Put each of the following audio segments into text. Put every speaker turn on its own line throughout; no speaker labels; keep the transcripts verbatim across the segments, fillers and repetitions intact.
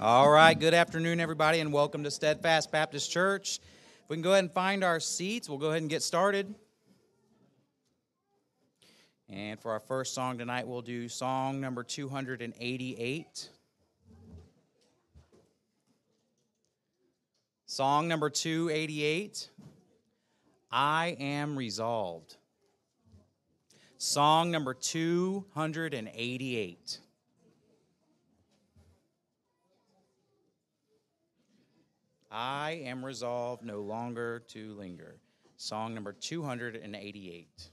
All right, good afternoon, everybody, and welcome to Steadfast Baptist Church. If we can go ahead and find our seats, we'll go ahead and get started. And for our first song tonight, we'll do song number two hundred eighty-eight. Song number two eighty-eight, I Am Resolved. Song number two hundred eighty-eight. I am resolved no longer to linger. Song number two hundred eighty-eight.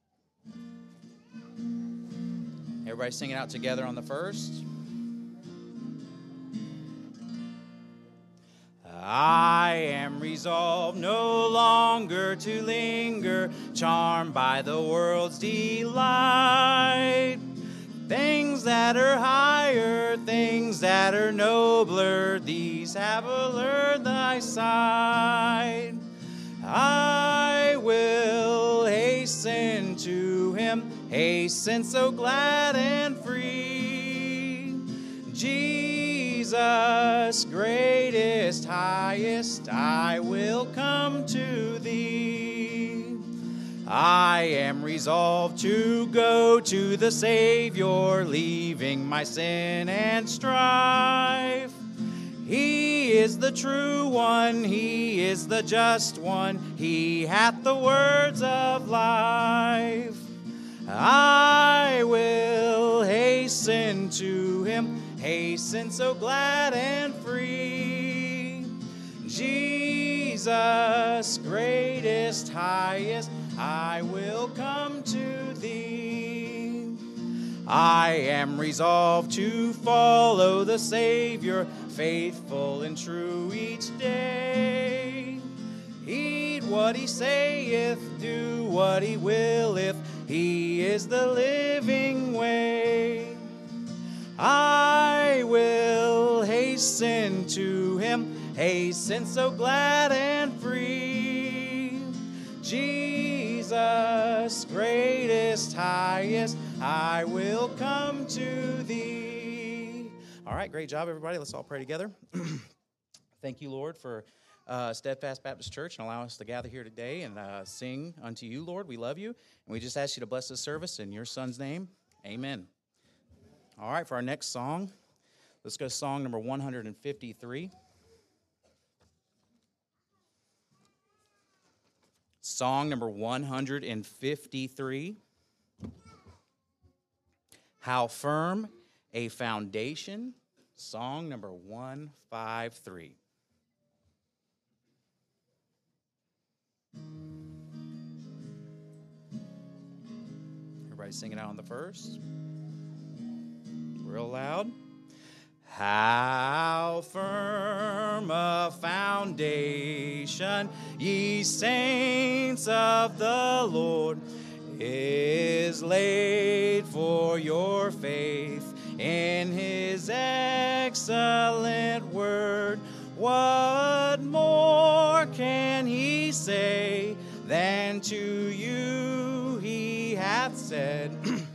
Everybody sing it out together on the first. I am resolved no longer to linger, charmed by the world's delight. Things that are higher, things that are nobler, these have allured thy sight. I will hasten to him, hasten so glad and free. Jesus, greatest, highest, I will come to thee. I am resolved to go to the Savior, leaving my sin and strife. He is the true one, he is the just one, he hath the words of life. I will hasten to him, hasten so glad and free. Jesus, greatest, highest, I will come to thee. I am resolved to follow the Savior, faithful and true each day. Heed what he saith, do what he willeth, he is the living way. I will hasten to him, hasten so glad and free. Jesus, greatest, highest, I will come to thee. All right, great job, everybody. Let's all pray together. Thank you, Lord, for uh, Steadfast Baptist Church and allow us to gather here today and uh, sing unto you, Lord. We love you, and we just ask you to bless this service in your Son's name. Amen. All right, for our next song, let's go to song number one hundred fifty-three. Song number one hundred fifty-three. How Firm a Foundation. Song number one fifty-three. Everybody sing it out on the first. Real loud. How firm a foundation, ye saints of the Lord, is laid for your faith in his excellent word. What more can he say than to you he hath said?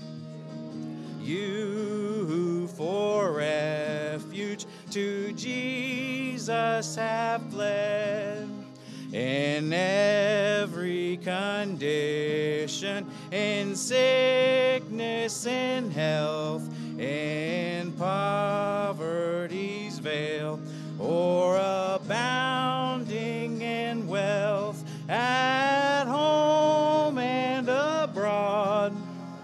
You who for refuge to Jesus have fled, in every condition, in sickness, in health, in poverty's veil, or abounding in wealth, at home and abroad.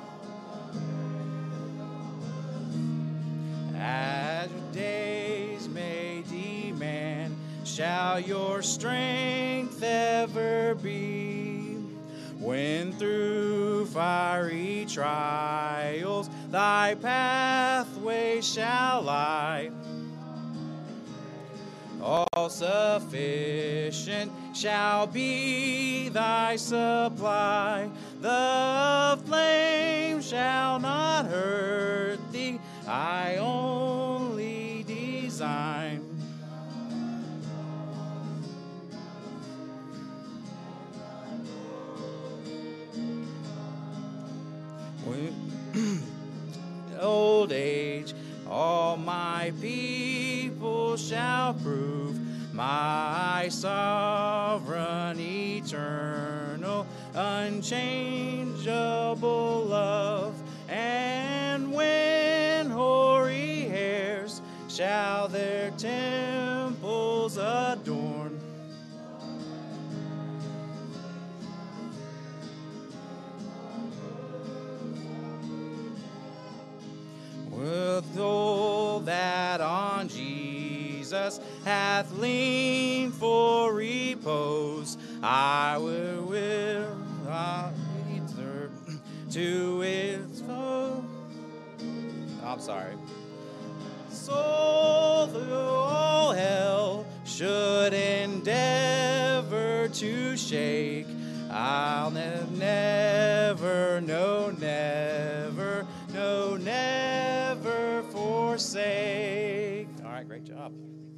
As your days may demand, shall your strength ever be. When through fiery trials thy pathway shall lie, all sufficient shall be thy supply. The flame shall not hurt thee, I only design old age, all my people shall prove my sovereign, eternal, unchangeable love. And when hoary hairs shall their temples adorn, with all that on Jesus hath leaned for repose, I will, will not return to its foe. I'm sorry. So though all hell should endeavor to shake, I'll ne- never, no, never, no, never forsake. All right, great job.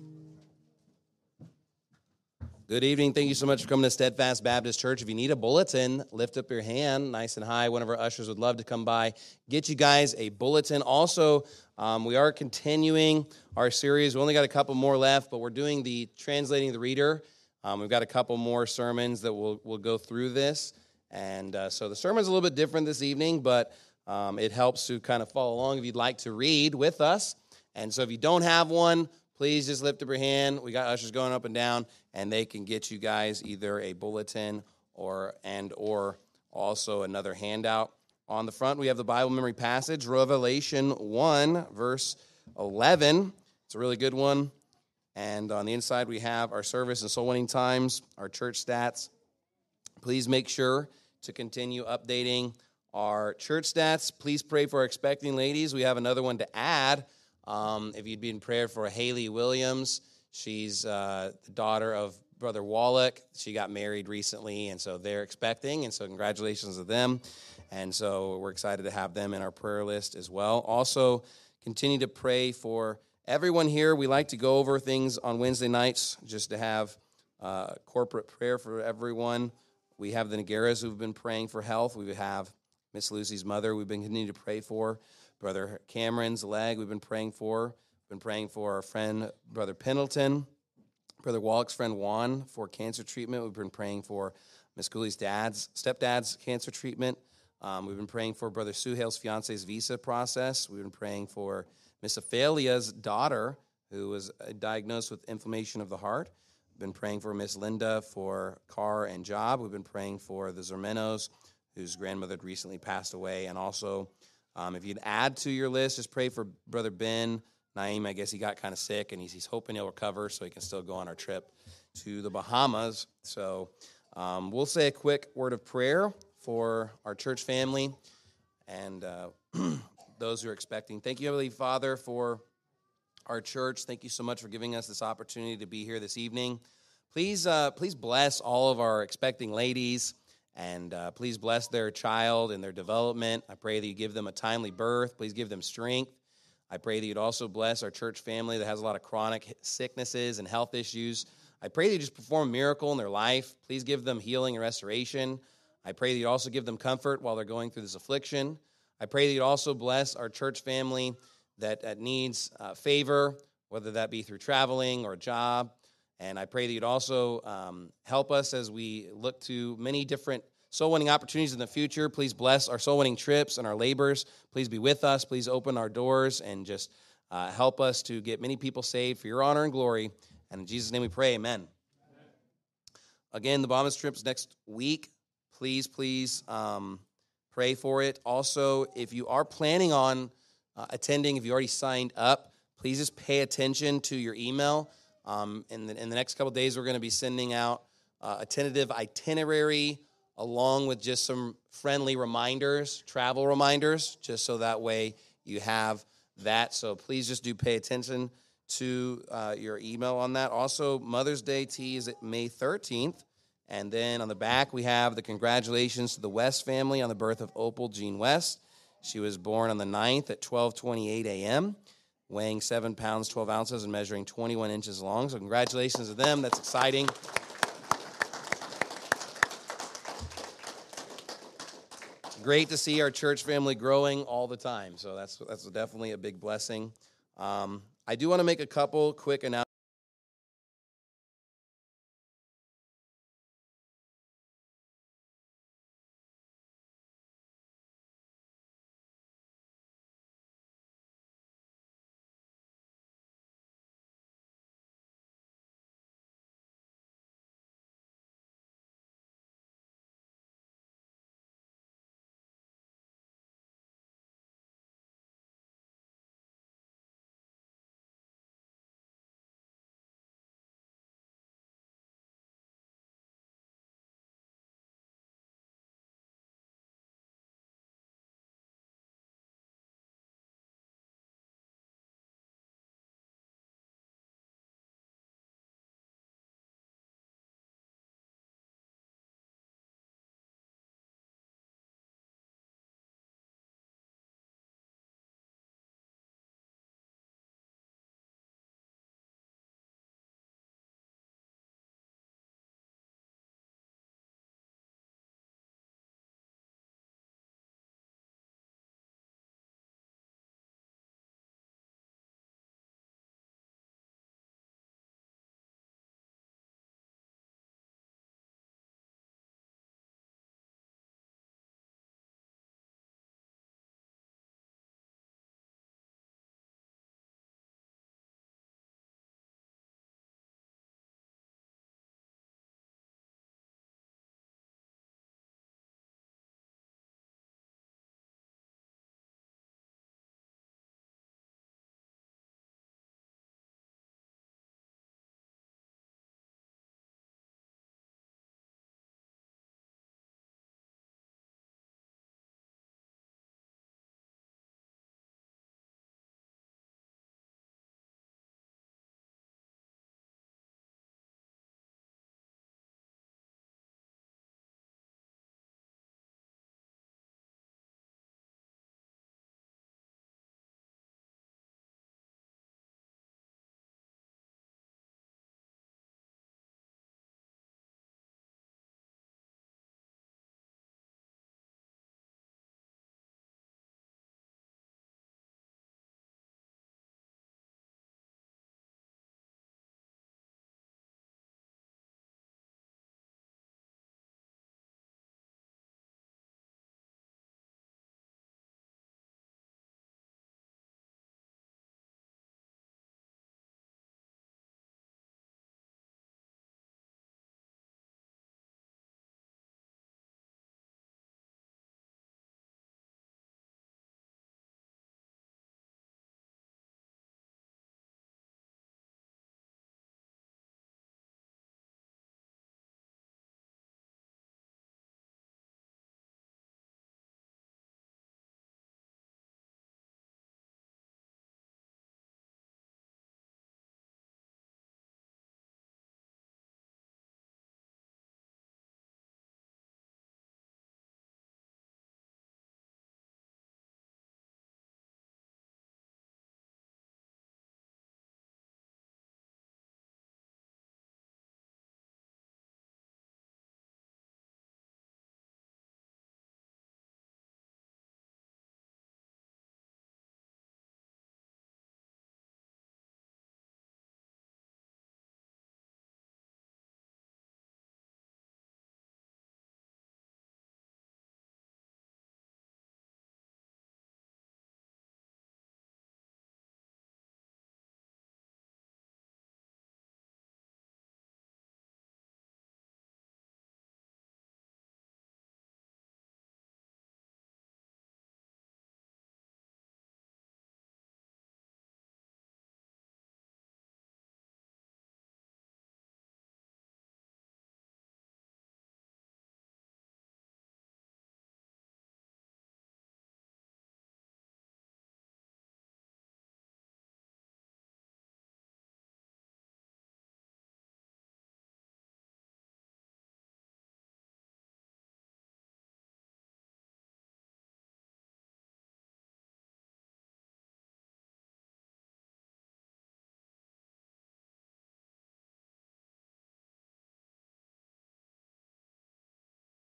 Good evening. Thank you so much for coming to Steadfast Baptist Church. If you need a bulletin, lift up your hand nice and high. One of our ushers would love to come by, get you guys a bulletin. Also, um, we are continuing our series. We only got a couple more left, but we're doing the Translating the Reader. Um, we've got a couple more sermons that we'll, we'll go through this. And uh, so the sermon's a little bit different this evening, but um, it helps to kind of follow along if you'd like to read with us. And so if you don't have one, please just lift up your hand. We got ushers going up and down, and they can get you guys either a bulletin or and or also another handout. On the front, we have the Bible memory passage, Revelation one, verse eleven. It's a really good one. And on the inside, we have our service and soul winning times, our church stats. Please make sure to continue updating our church stats. Please pray for our expecting ladies. We have another one to add. Um, if you'd be in prayer for Haley Williams, she's uh, the daughter of Brother Wallach. She got married recently, and so they're expecting, and so congratulations to them. And so we're excited to have them in our prayer list as well. Also, continue to pray for everyone here. We like to go over things on Wednesday nights just to have uh, corporate prayer for everyone. We have the Nagaras who've been praying for health. We have Miss Lucy's mother we've been continuing to pray for. Brother Cameron's leg we've been praying for. We've been praying for our friend, Brother Pendleton. Brother Wallach's friend Juan for cancer treatment. We've been praying for Miss Cooley's dad's, stepdad's cancer treatment. Um, we've been praying for Brother Suhail's fiance's visa process. We've been praying for Miss Ophelia's daughter, who was diagnosed with inflammation of the heart. We've been praying for Miss Linda for car and job. We've been praying for the Zermenos, whose grandmother had recently passed away. And also, um, if you'd add to your list, just pray for Brother Ben Naim. I guess he got kind of sick, and he's, he's hoping he'll recover so he can still go on our trip to the Bahamas. So um, we'll say a quick word of prayer for our church family and uh, those who are expecting. Thank you, Heavenly Father, for our church. Thank you so much for giving us this opportunity to be here this evening. Please, uh, please bless all of our expecting ladies, and uh, please bless their child and their development. I pray that you give them a timely birth. Please give them strength. I pray that you'd also bless our church family that has a lot of chronic sicknesses and health issues. I pray that you just perform a miracle in their life. Please give them healing and restoration. I pray that you'd also give them comfort while they're going through this affliction. I pray that you'd also bless our church family that, that needs uh, favor, whether that be through traveling or a job. And I pray that you'd also um, help us as we look to many different soul-winning opportunities in the future. Please bless our soul-winning trips and our labors. Please be with us. Please open our doors and just uh, help us to get many people saved for your honor and glory. And in Jesus' name we pray, amen. Amen. Again, the Bahamas trip's next week. Please, please um, pray for it. Also, if you are planning on uh, attending, if you already signed up, please just pay attention to your email. Um, in, the, in the next couple of days, we're going to be sending out uh, a tentative itinerary along with just some friendly reminders, travel reminders, just so that way you have that. So please just do pay attention to uh, your email on that. Also, Mother's Day tea is at May thirteenth. And then on the back, we have the congratulations to the West family on the birth of Opal Jean West. She was born on the ninth at twelve twenty-eight a.m., weighing seven pounds, twelve ounces, and measuring twenty-one inches long. So congratulations to them. That's exciting. Great to see our church family growing all the time. So that's that's definitely a big blessing. Um, I do want to make a couple quick announcements.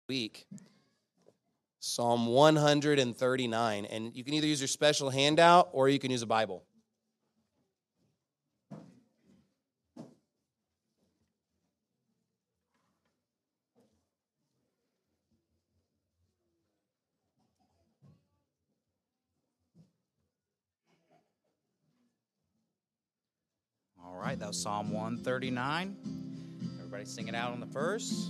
week. Psalm one thirty-nine. And you can either use your special handout or you can use a Bible.
All right, that was Psalm one thirty-nine. Everybody sing it out on the verse.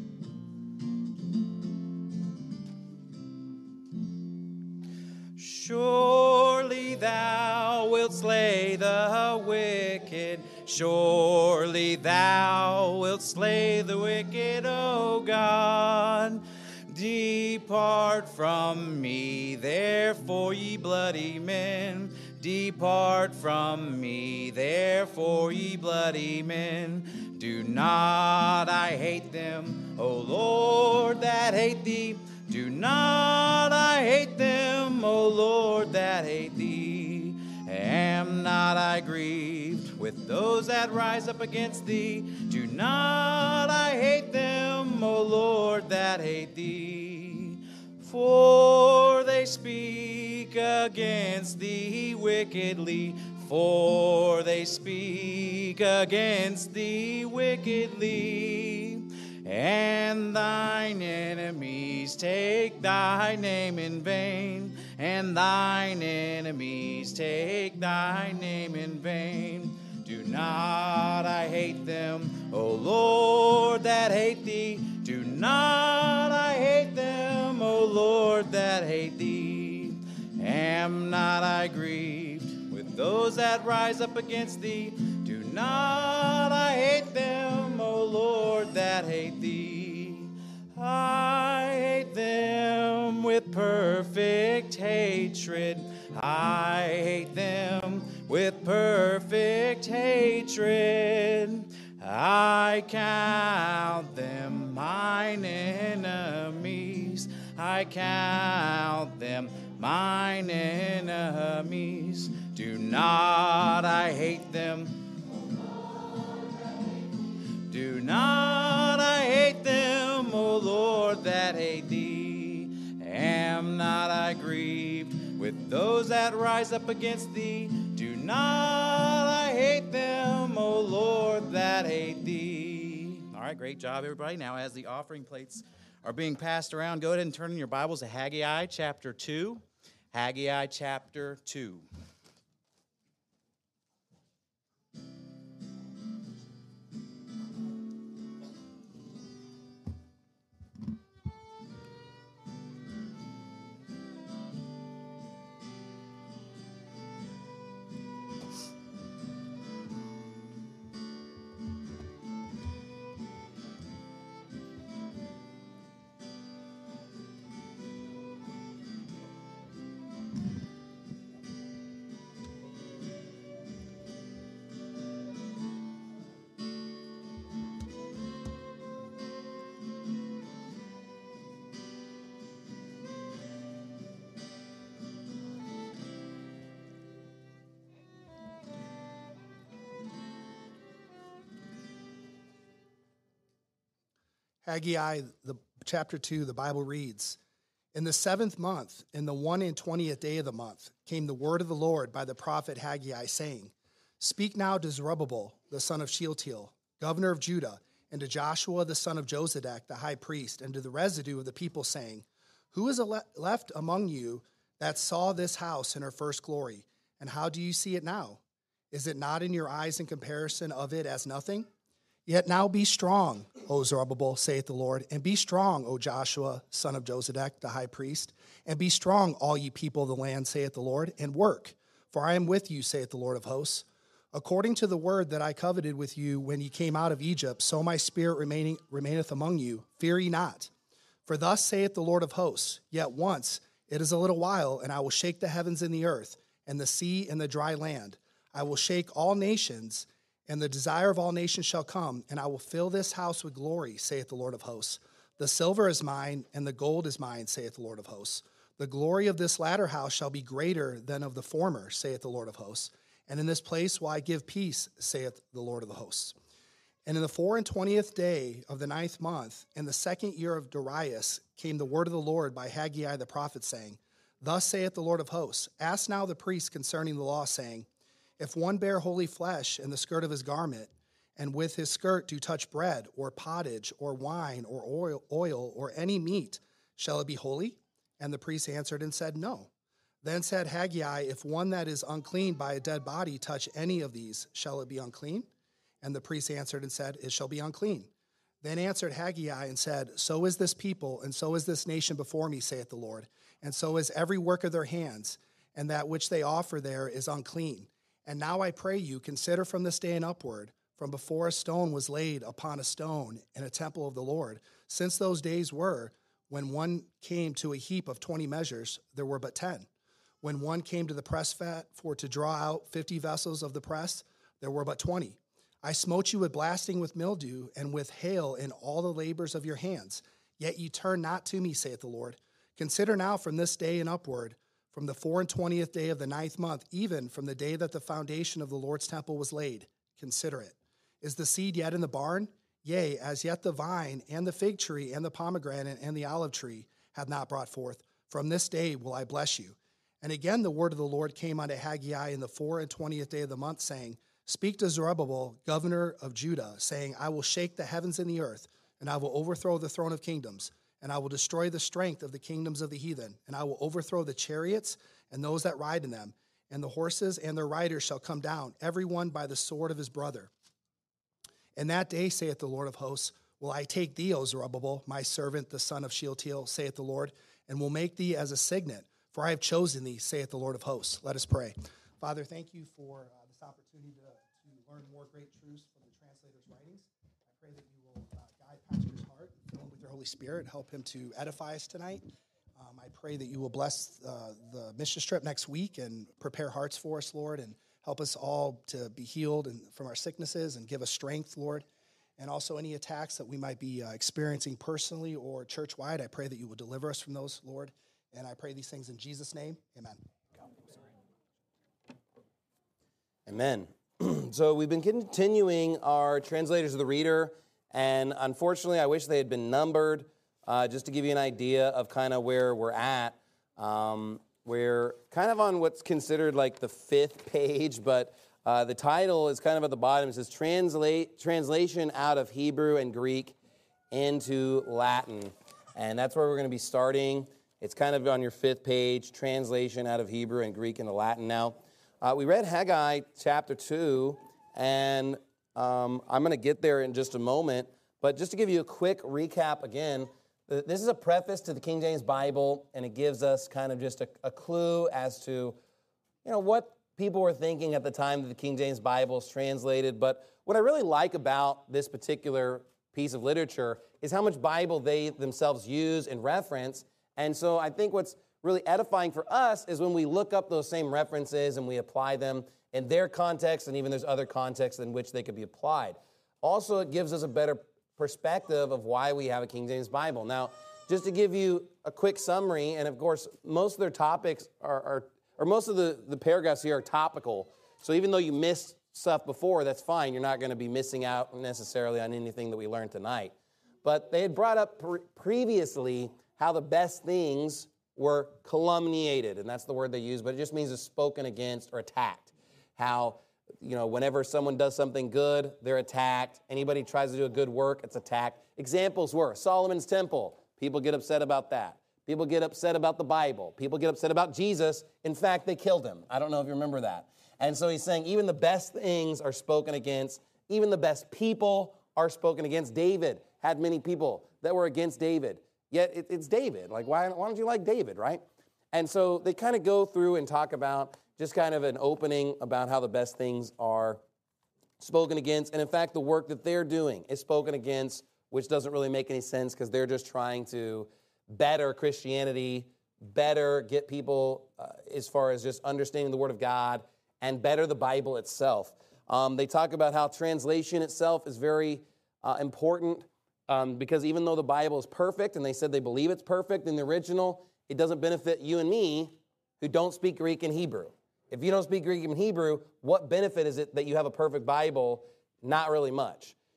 Surely thou wilt slay the wicked. Surely thou wilt slay the wicked, O God. Depart from me, therefore, ye bloody men. Depart from me, therefore, ye bloody men. Do not I hate them, O Lord, that hate thee. Do not I hate them, O Lord, that hate thee. Am not I grieved with those that rise up against thee? Do not I hate them, O Lord, that hate thee. For they speak against thee wickedly. For they speak against thee wickedly. And thine enemies take thy name in vain. And thine enemies take thy name in vain. Do not I hate them, O Lord, that hate thee. Do not I hate them, O Lord, that hate thee. Am not I grieved with those that rise up against thee? Do not I hate them, O Lord, that hate thee. I hate them with perfect hatred. I hate them with perfect hatred. I count them mine enemies. I count them mine enemies. Do not I hate them. Do not I hate them, O Lord, that hate thee. Am not I grieved with those that rise up against thee? Do not I hate them, O Lord, that hate thee. All right, great job, everybody. Now, as the offering plates are being passed around, go ahead and turn in your Bibles to Haggai chapter two. Haggai chapter two.
Haggai, the chapter two, the Bible reads, In the seventh month, in the one and twentieth day of the month, came the word of the Lord by the prophet Haggai, saying, Speak now to Zerubbabel, the son of Shealtiel, governor of Judah, and to Joshua, the son of Jozadak, the high priest, and to the residue of the people, saying, Who is left among you that saw this house in her first glory? And how do you see it now? Is it not in your eyes in comparison of it as nothing? Yet now be strong, O Zerubbabel, saith the Lord, and be strong, O Joshua, son of Jozadak, the high priest, and be strong, all ye people of the land, saith the Lord, and work, for I am with you, saith the Lord of hosts. According to the word that I coveted with you when ye came out of Egypt, so my spirit remaining, remaineth among you. Fear ye not. For thus saith the Lord of hosts, Yet once, it is a little while, and I will shake the heavens and the earth, and the sea and the dry land. I will shake all nations, and the desire of all nations shall come, and I will fill this house with glory, saith the Lord of hosts. The silver is mine, and the gold is mine, saith the Lord of hosts. The glory of this latter house shall be greater than of the former, saith the Lord of hosts. And in this place will I give peace, saith the Lord of the hosts. And in the four and twentieth day of the ninth month, in the second year of Darius, came the word of the Lord by Haggai the prophet, saying, Thus saith the Lord of hosts, Ask now the priests concerning the law, saying, If one bear holy flesh in the skirt of his garment, and with his skirt do touch bread, or pottage, or wine, or oil, oil, or any meat, shall it be holy? And the priests answered and said, No. Then said Haggai, If one that is unclean by a dead body touch any of these, shall it be unclean? And the priest answered and said, It shall be unclean. Then answered Haggai and said, So is this people, and so is this nation before me, saith the Lord. And so is every work of their hands, and that which they offer there is unclean. And now I pray you, consider from this day and upward, from before a stone was laid upon a stone in a temple of the Lord, since those days were, when one came to a heap of twenty measures, there were but ten. When one came to the press vat for to draw out fifty vessels of the press, there were but twenty. I smote you with blasting with mildew and with hail in all the labors of your hands. Yet ye turn not to me, saith the Lord. Consider now from this day and upward, from the four and twentieth day of the ninth month, even from the day that the foundation of the Lord's temple was laid. Consider it. Is the seed yet in the barn? Yea, as yet the vine and the fig tree and the pomegranate and the olive tree have not brought forth. From this day will I bless you. And again the word of the Lord came unto Haggai in the four and twentieth day of the month, saying, Speak to Zerubbabel, governor of Judah, saying, I will shake the heavens and the earth, and I will overthrow the throne of kingdoms, and I will destroy the strength of the kingdoms of the heathen, and I will overthrow the chariots and those that ride in them, and the horses and their riders shall come down, every one by the sword of his brother. In that day, saith the Lord of hosts, will I take thee, O Zerubbabel, my servant, the son of Shealtiel, saith the Lord, and will make thee as a signet, for I have chosen thee, saith the Lord of hosts. Let us pray. Father, thank you for uh, this opportunity to, to learn more great truths from the translator's writings. I pray that you will uh, guide Pastor's heart, fill him with your Holy Spirit, help him to edify us tonight. Um, I pray that you will bless uh, the mission trip next week and prepare hearts for us, Lord, and help us all to be healed and from our sicknesses and give us strength, Lord. And also any attacks that we might be uh, experiencing personally or church-wide, I pray that you will deliver us from those, Lord. And I pray these things in Jesus' name. Amen.
Amen. So we've been continuing our translators of the reader, and unfortunately, I wish they had been numbered, uh, just to give you an idea of kind of where we're at. Um, we're kind of on what's considered like the fifth page, but uh, the title is kind of at the bottom. It says Translate, Translation out of Hebrew and Greek into Latin, and that's where we're going to be starting. It's kind of on your fifth page, Translation out of Hebrew and Greek into Latin. Now, Uh, we read Haggai chapter two, and um, I'm going to get there in just a moment. But just to give you a quick recap again, th- this is a preface to the King James Bible, and it gives us kind of just a, a clue as to, you know, what people were thinking at the time that the King James Bible is translated. But what I really like about this particular piece of literature is how much Bible they themselves use and reference. And so I think what's really edifying for us is when we look up those same references and we apply them in their context, and even there's other contexts in which they could be applied. Also, it gives us a better perspective of why we have a King James Bible. Now, just to give you a quick summary, and of course, most of their topics are, are or most of the, the paragraphs here are topical. So even though you missed stuff before, that's fine. You're not going to be missing out necessarily on anything that we learned tonight. But they had brought up pre- previously how the best things were calumniated, and that's the word they use, but it just means it's spoken against or attacked. How, you know, whenever someone does something good, they're attacked. Anybody tries to do a good work, it's attacked. Examples were Solomon's temple. People get upset about that. People get upset about the Bible. People get upset about Jesus. In fact, they killed him. I don't know if you remember that. And so he's saying even the best things are spoken against. Even the best people are spoken against. David had many people that were against David. Yet it, it's David. Like, why, why don't you like David, right? And so they kind of go through and talk about just kind of an opening about how the best things are spoken against. And in fact, the work that they're doing is spoken against, which doesn't really make any sense because they're just trying to better Christianity, better get people uh, as far as just understanding the Word of God, and better the Bible itself. Um, they talk about how translation itself is very uh, important. Um, because even though the Bible is perfect, and they said they believe it's perfect in the original, it doesn't benefit you and me who don't speak Greek and Hebrew. If you don't speak Greek and Hebrew, what benefit is it that you have a perfect Bible? Not really much.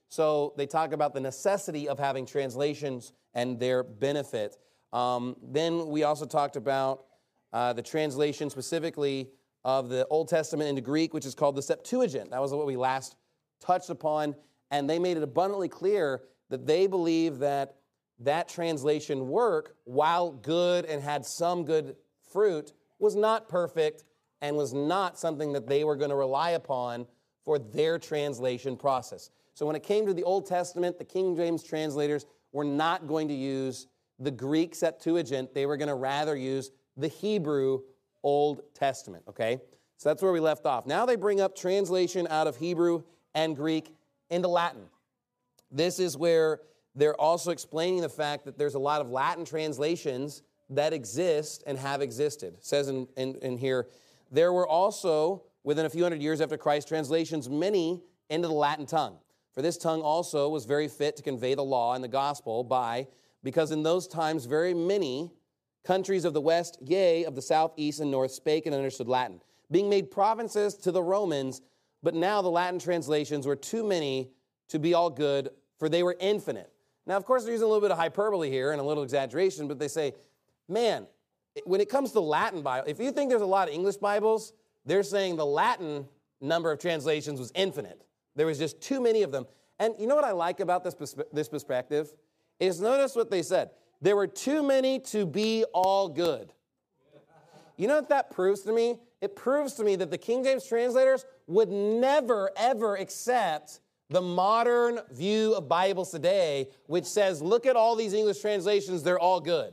So they talk about the necessity of having translations and their benefit. Um, then we also talked about uh, the translation specifically of the Old Testament into Greek, which is called the Septuagint. That was what we last touched upon. And they made it abundantly clear that they believe that that translation work, while good and had some good fruit, was not perfect and was not something that they were going to rely upon for their translation process. So when it came to the Old Testament, the King James translators were not going to use the Greek Septuagint. They were going to rather use the Hebrew Old Testament, okay? So that's where we left off. Now they bring up translation out of Hebrew and Greek into Latin. This is where they're also explaining the fact that there's a lot of Latin translations that exist and have existed. It says in, in, in here, there were also, within a few hundred years after Christ, translations many into the Latin tongue. For this tongue also was very fit to convey the law and the gospel by, because in those times very many countries of the west, yea, of the south, east, and north spake and understood Latin, being made provinces to the Romans, but now the Latin translations were too many to be all good, for they were infinite. Now, of course, they're using a little bit of hyperbole here and a little exaggeration, but they say, man, when it comes to Latin Bible, if you think there's a lot of English Bibles, they're saying the Latin number of translations was infinite. There was just too many of them. And you know what I like about this, perspe- this perspective? Is notice what they said. There were too many to be all good. You know what that proves to me? It proves to me that the King James translators would never, ever accept the modern view of Bibles today, which says, look at all these English translations, they're all good.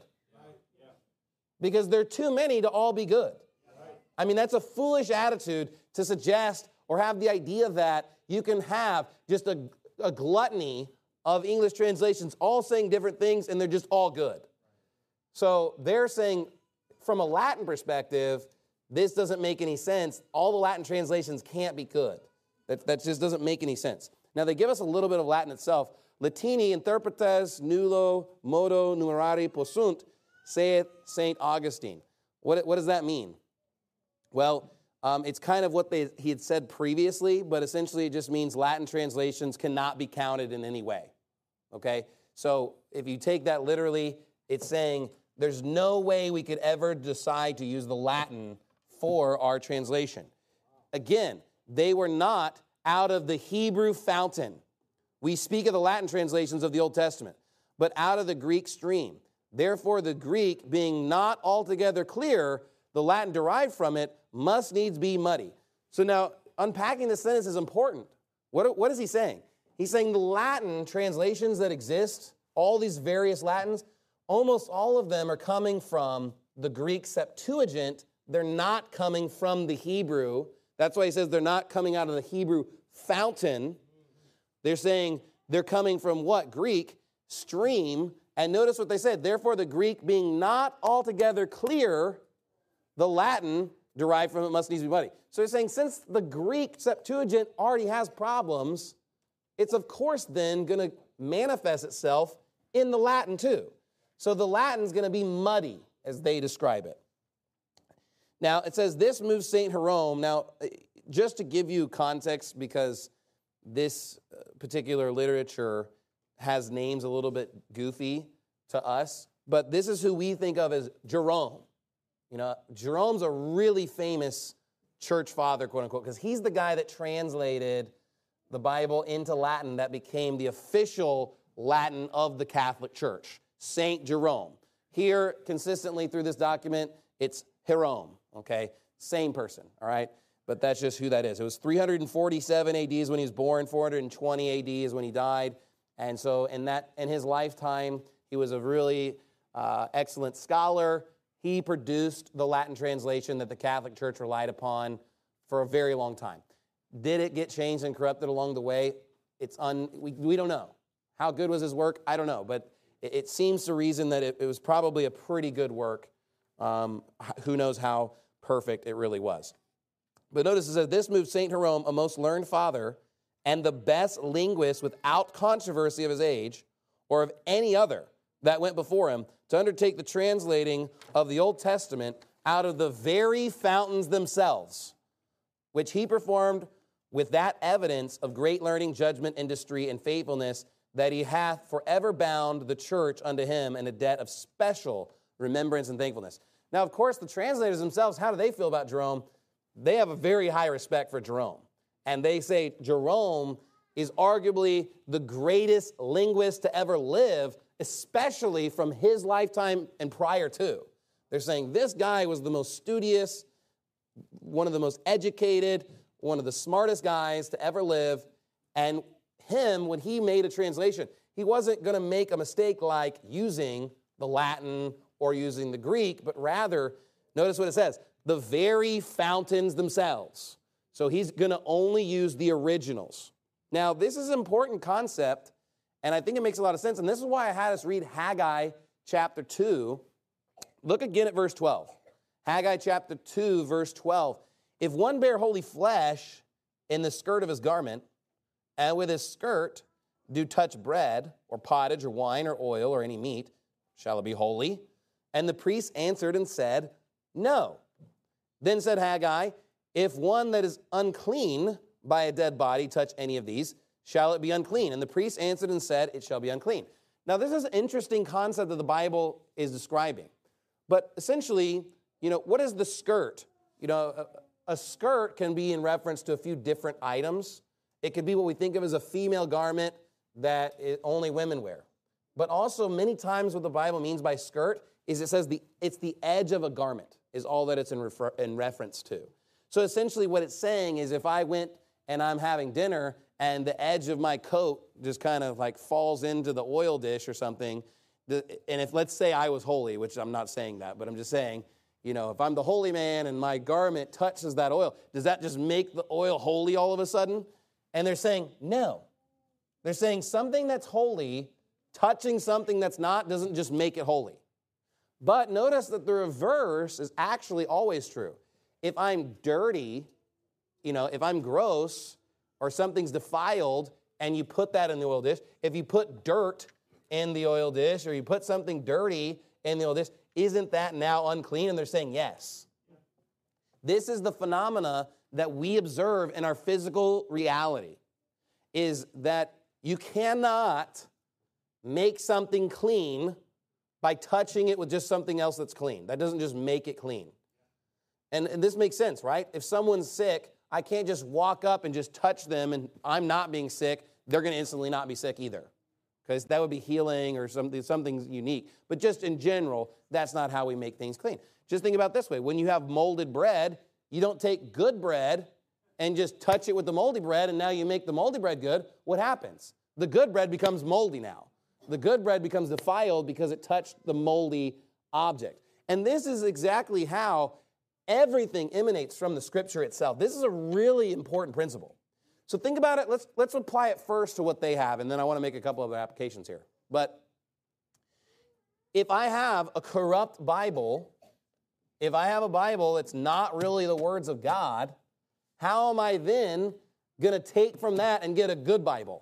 Because there are too many to all be good. I mean, that's a foolish attitude to suggest or have the idea that you can have just a, a gluttony of English translations all saying different things and they're just all good. So they're saying, from a Latin perspective, this doesn't make any sense. All the Latin translations can't be good. That, that just doesn't make any sense. Now, they give us a little bit of Latin itself. Latini interpretes nullo modo numerari possunt, saith Saint Augustine. What, what does that mean? Well, um, it's kind of what they, he had said previously, but essentially it just means Latin translations cannot be counted in any way. Okay? So if you take that literally, it's saying there's no way we could ever decide to use the Latin for our translation. Again, they were not out of the Hebrew fountain. We speak of the Latin translations of the Old Testament, but out of the Greek stream. Therefore, the Greek, being not altogether clear, the Latin derived from it must needs be muddy. So now, unpacking this sentence is important. What, what is he saying? He's saying the Latin translations that exist, all these various Latins, almost all of them are coming from the Greek Septuagint. They're not coming from the Hebrew. That's why he says they're not coming out of the Hebrew fountain. They're saying they're coming from what? Greek stream. And notice what they said. Therefore, the Greek being not altogether clear, the Latin derived from it must needs be muddy. So he's saying since the Greek Septuagint already has problems, it's of course then going to manifest itself in the Latin too. So the Latin's going to be muddy as they describe it. Now, it says this moves Saint Jerome. Now, just to give you context, because this particular literature has names a little bit goofy to us, but this is who we think of as Jerome. You know, Jerome's a really famous church father, quote unquote, because he's the guy that translated the Bible into Latin that became the official Latin of the Catholic Church, Saint Jerome. Here, consistently through this document, it's Jerome, okay? Same person, all right? But that's just who that is. It was three hundred forty-seven A D is when he was born, four hundred twenty A D is when he died. And so in that in his lifetime, he was a really uh, excellent scholar. He produced the Latin translation that the Catholic Church relied upon for a very long time. Did it get changed and corrupted along the way? It's un, we, we don't know. How good was his work? I don't know. But it, it seems to reason that it, it was probably a pretty good work. Um, who knows how perfect it really was. But notice it says, this moved Saint Jerome, a most learned father, and the best linguist without controversy of his age, or of any other that went before him, to undertake the translating of the Old Testament out of the very fountains themselves, which he performed with that evidence of great learning, judgment, industry, and faithfulness, that he hath forever bound the church unto him in a debt of special remembrance and thankfulness. Now, of course, the translators themselves, how do they feel about Jerome? They have a very high respect for Jerome. And they say Jerome is arguably the greatest linguist to ever live, especially from his lifetime and prior to. They're saying this guy was the most studious, one of the most educated, one of the smartest guys to ever live. And him, when he made a translation, he wasn't going to make a mistake like using the Latin or using the Greek, but rather, notice what it says, the very fountains themselves. So he's going to only use the originals. Now, this is an important concept, and I think it makes a lot of sense, and this is why I had us read Haggai chapter two. Look again at verse twelve. Haggai chapter two, verse twelve. If one bear holy flesh in the skirt of his garment, and with his skirt do touch bread, or pottage, or wine, or oil, or any meat, shall it be holy? And the priest answered and said, no. Then said Haggai, if one that is unclean by a dead body touch any of these, shall it be unclean? And the priest answered and said, it shall be unclean. Now, this is an interesting concept that the Bible is describing. But essentially, you know, what is the skirt? You know, a, a skirt can be in reference to a few different items. It could be what we think of as a female garment that it, only women wear. But also, many times what the Bible means by skirt is it says the it's the edge of a garment is all that it's in, refer, in reference to. So essentially what it's saying is if I went and I'm having dinner and the edge of my coat just kind of like falls into the oil dish or something, the, and if let's say I was holy, which I'm not saying that, but I'm just saying, you know, if I'm the holy man and my garment touches that oil, does that just make the oil holy all of a sudden? And they're saying, no. They're saying something that's holy, touching something that's not, doesn't just make it holy. But notice that the reverse is actually always true. If I'm dirty, you know, if I'm gross or something's defiled and you put that in the oil dish, if you put dirt in the oil dish or you put something dirty in the oil dish, isn't that now unclean? And they're saying yes. This is the phenomena that we observe in our physical reality, is that you cannot make something clean by touching it with just something else that's clean. That doesn't just make it clean. And, and this makes sense, right? If someone's sick, I can't just walk up and just touch them and I'm not being sick, they're going to instantly not be sick either. Because that would be healing or something, something unique. But just in general, that's not how we make things clean. Just think about it this way. When you have molded bread, you don't take good bread and just touch it with the moldy bread and now you make the moldy bread good. What happens? The good bread becomes moldy now. The good bread becomes defiled because it touched the moldy object. And this is exactly how everything emanates from the Scripture itself. This is a really important principle. So think about it. Let's, let's apply it first to what they have, and then I want to make a couple of applications here. But if I have a corrupt Bible, if I have a Bible that's not really the words of God, how am I then going to take from that and get a good Bible?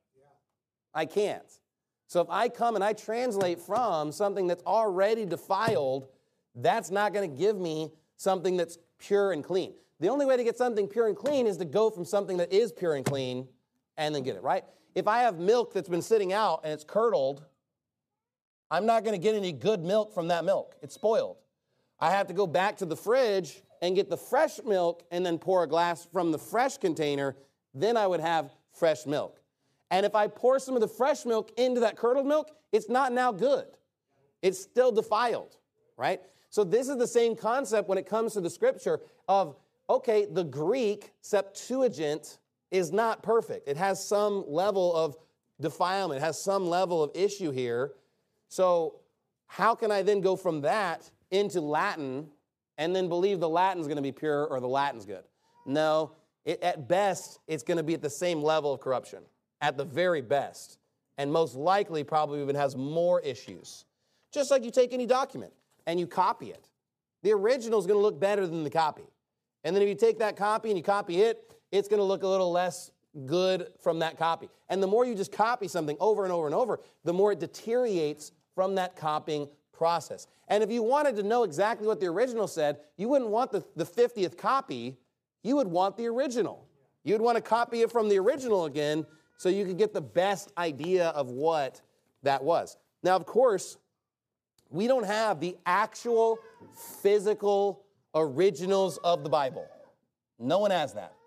I can't. So if I come and I translate from something that's already defiled, that's not going to give me something that's pure and clean. The only way to get something pure and clean is to go from something that is pure and clean and then get it, right? If I have milk that's been sitting out and it's curdled, I'm not going to get any good milk from that milk. It's spoiled. I have to go back to the fridge and get the fresh milk and then pour a glass from the fresh container. Then I would have fresh milk. And if I pour some of the fresh milk into that curdled milk, it's not now good. It's still defiled, right? So this is the same concept when it comes to the Scripture of, okay, the Greek Septuagint is not perfect. It has some level of defilement. It has some level of issue here. So how can I then go from that into Latin and then believe the Latin's going to be pure or the Latin's good? No, it, at best, it's going to be at the same level of corruption. At the very best, and most likely probably even has more issues. Just like you take any document and you copy it. The original is going to look better than the copy. And then if you take that copy and you copy it, it's going to look a little less good from that copy. And the more you just copy something over and over and over, the more it deteriorates from that copying process. And if you wanted to know exactly what the original said, you wouldn't want the, the fiftieth copy, you would want the original. You'd want to copy it from the original again so you could get the best idea of what that was. Now, of course, we don't have the actual physical originals of the Bible. No one has that.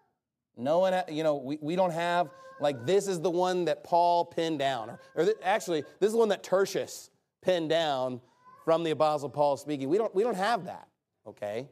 No one, ha- you know, we, we don't have, like, this is the one that Paul penned down. Or, or th- actually, this is the one that Tertius penned down from the Apostle Paul speaking. We don't, we don't have that, okay?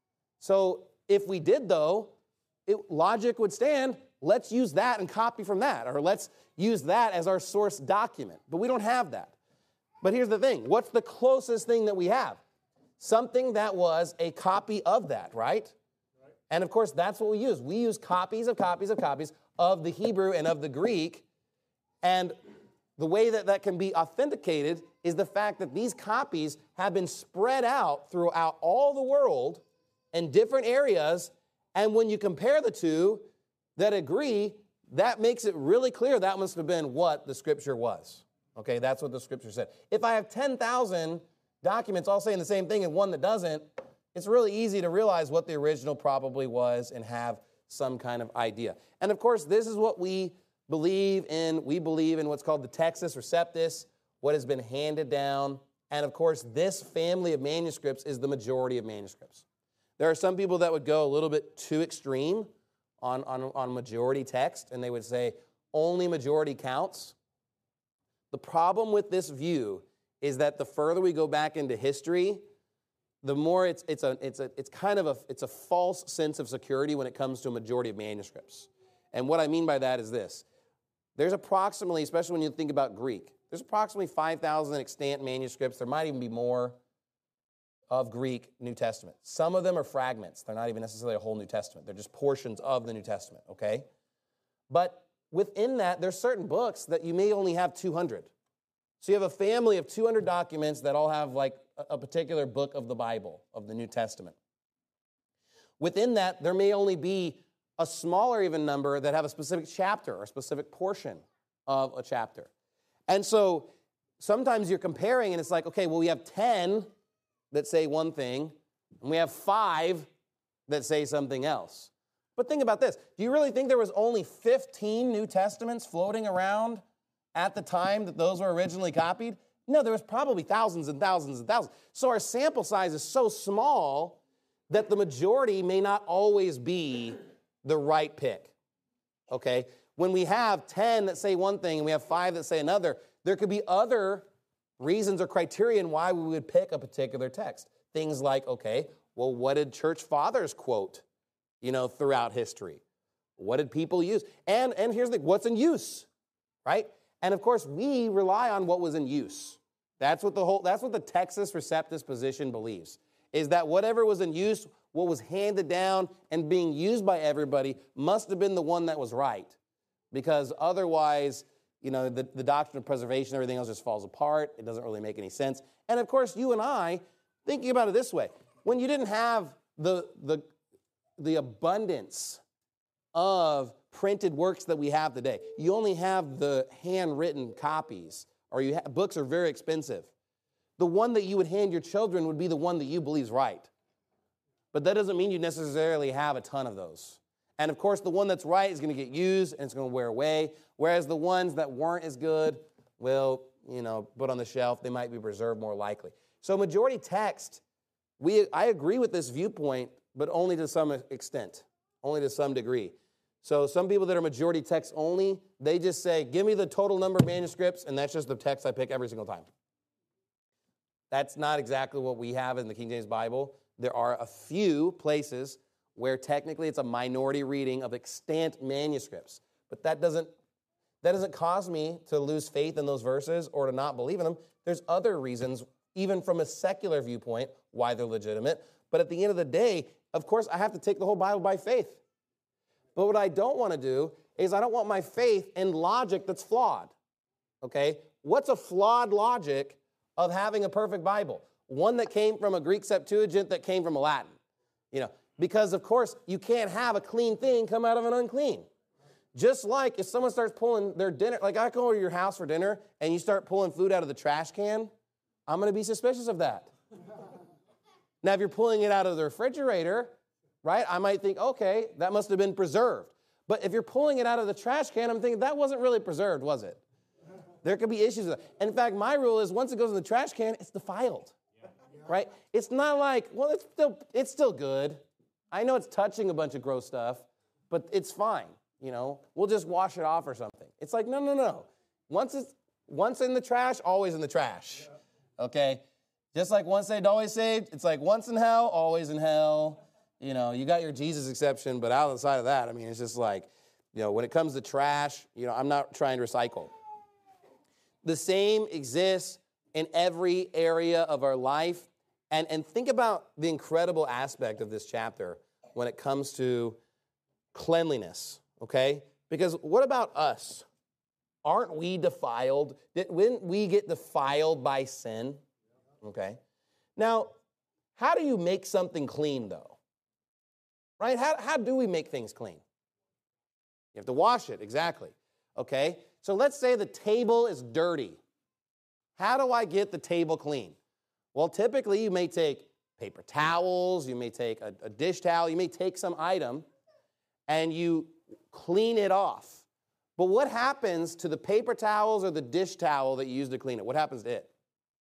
So if we did, though, it, logic would stand, let's use that and copy from that. Or let's use that as our source document. But we don't have that. But here's the thing. What's the closest thing that we have? Something that was a copy of that, right? And of course, that's what we use. We use copies of copies of copies of the Hebrew and of the Greek. And the way that that can be authenticated is the fact that these copies have been spread out throughout all the world in different areas. And when you compare the two that agree, that makes it really clear that must have been what the Scripture was. Okay, that's what the Scripture said. If I have ten thousand documents all saying the same thing and one that doesn't, it's really easy to realize what the original probably was and have some kind of idea. And of course, this is what we believe in. We believe in what's called the Textus Receptus, what has been handed down. And of course, this family of manuscripts is the majority of manuscripts. There are some people that would go a little bit too extreme on, on, on majority text, and they would say only majority counts. The problem with this view is that the further we go back into history, the more it's it's a it's a it's kind of a it's a false sense of security when it comes to a majority of manuscripts. And what I mean by that is this. There's approximately, especially when you think about Greek, there's approximately five thousand extant manuscripts. There might even be more of Greek New Testament. Some of them are fragments. They're not even necessarily a whole New Testament. They're just portions of the New Testament, okay? But within that, there's certain books that you may only have two hundred. So you have a family of two hundred documents that all have like a particular book of the Bible, of the New Testament. Within that, there may only be a smaller even number that have a specific chapter or a specific portion of a chapter. And so sometimes you're comparing and it's like, okay, well, we have ten that say one thing, and we have five that say something else. But think about this. Do you really think there was only fifteen New Testaments floating around at the time that those were originally copied? No, there was probably thousands and thousands and thousands. So our sample size is so small that the majority may not always be the right pick, okay? When we have ten that say one thing and we have five that say another, there could be other reasons or criterion why we would pick a particular text. Things like, okay, well, what did church fathers quote, you know, throughout history? What did people use? And, and here's the thing, what's in use, right? And of course, we rely on what was in use. That's what the whole, that's what the Textus Receptus position believes, is that whatever was in use, what was handed down and being used by everybody must have been the one that was right. Because otherwise, you know, the, the doctrine of preservation, everything else just falls apart. It doesn't really make any sense. And of course, you and I, thinking about it this way, when you didn't have the, the, the abundance of printed works that we have today, you only have the handwritten copies, or you ha- books are very expensive. The one that you would hand your children would be the one that you believe is right. But that doesn't mean you necessarily have a ton of those. And of course, the one that's right is going to get used and it's going to wear away, whereas the ones that weren't as good, well, you know, put on the shelf, they might be preserved more likely. So majority text, we I agree with this viewpoint, but only to some extent, only to some degree. So some people that are majority text only, they just say, give me the total number of manuscripts, and that's just the text I pick every single time. That's not exactly what we have in the King James Bible. There are a few places where technically it's a minority reading of extant manuscripts. But that doesn't, that doesn't cause me to lose faith in those verses or to not believe in them. There's other reasons, even from a secular viewpoint, why they're legitimate. But at the end of the day, of course, I have to take the whole Bible by faith. But what I don't want to do is I don't want my faith in logic that's flawed, okay? What's a flawed logic of having a perfect Bible? One that came from a Greek Septuagint that came from a Latin, you know, because, of course, you can't have a clean thing come out of an unclean. Just like if someone starts pulling their dinner, like I go over to your house for dinner and you start pulling food out of the trash can, I'm going to be suspicious of that. Now, if you're pulling it out of the refrigerator, right, I might think, okay, that must have been preserved. But if you're pulling it out of the trash can, I'm thinking that wasn't really preserved, was it? There could be issues with it. In fact, my rule is once it goes in the trash can, it's defiled, right? It's not like, well, it's still, it's still good. I know it's touching a bunch of gross stuff, but it's fine, you know? We'll just wash it off or something. It's like, no, no, no. Once it's once in the trash, always in the trash, okay? Just like once saved, always saved. It's like once in hell, always in hell. You know, you got your Jesus exception, but out of the side of that, I mean, it's just like, you know, when it comes to trash, you know, I'm not trying to recycle. The same exists in every area of our life. And, and think about the incredible aspect of this chapter when it comes to cleanliness, okay? Because what about us? Aren't we defiled? Didn't we get defiled by sin? Okay. Now, how do you make something clean, though? Right? How, how do we make things clean? You have to wash it, exactly. Okay? So let's say the table is dirty. How do I get the table clean? Well, typically you may take paper towels, you may take a, a dish towel, you may take some item, and you clean it off. But what happens to the paper towels or the dish towel that you use to clean it? What happens to it?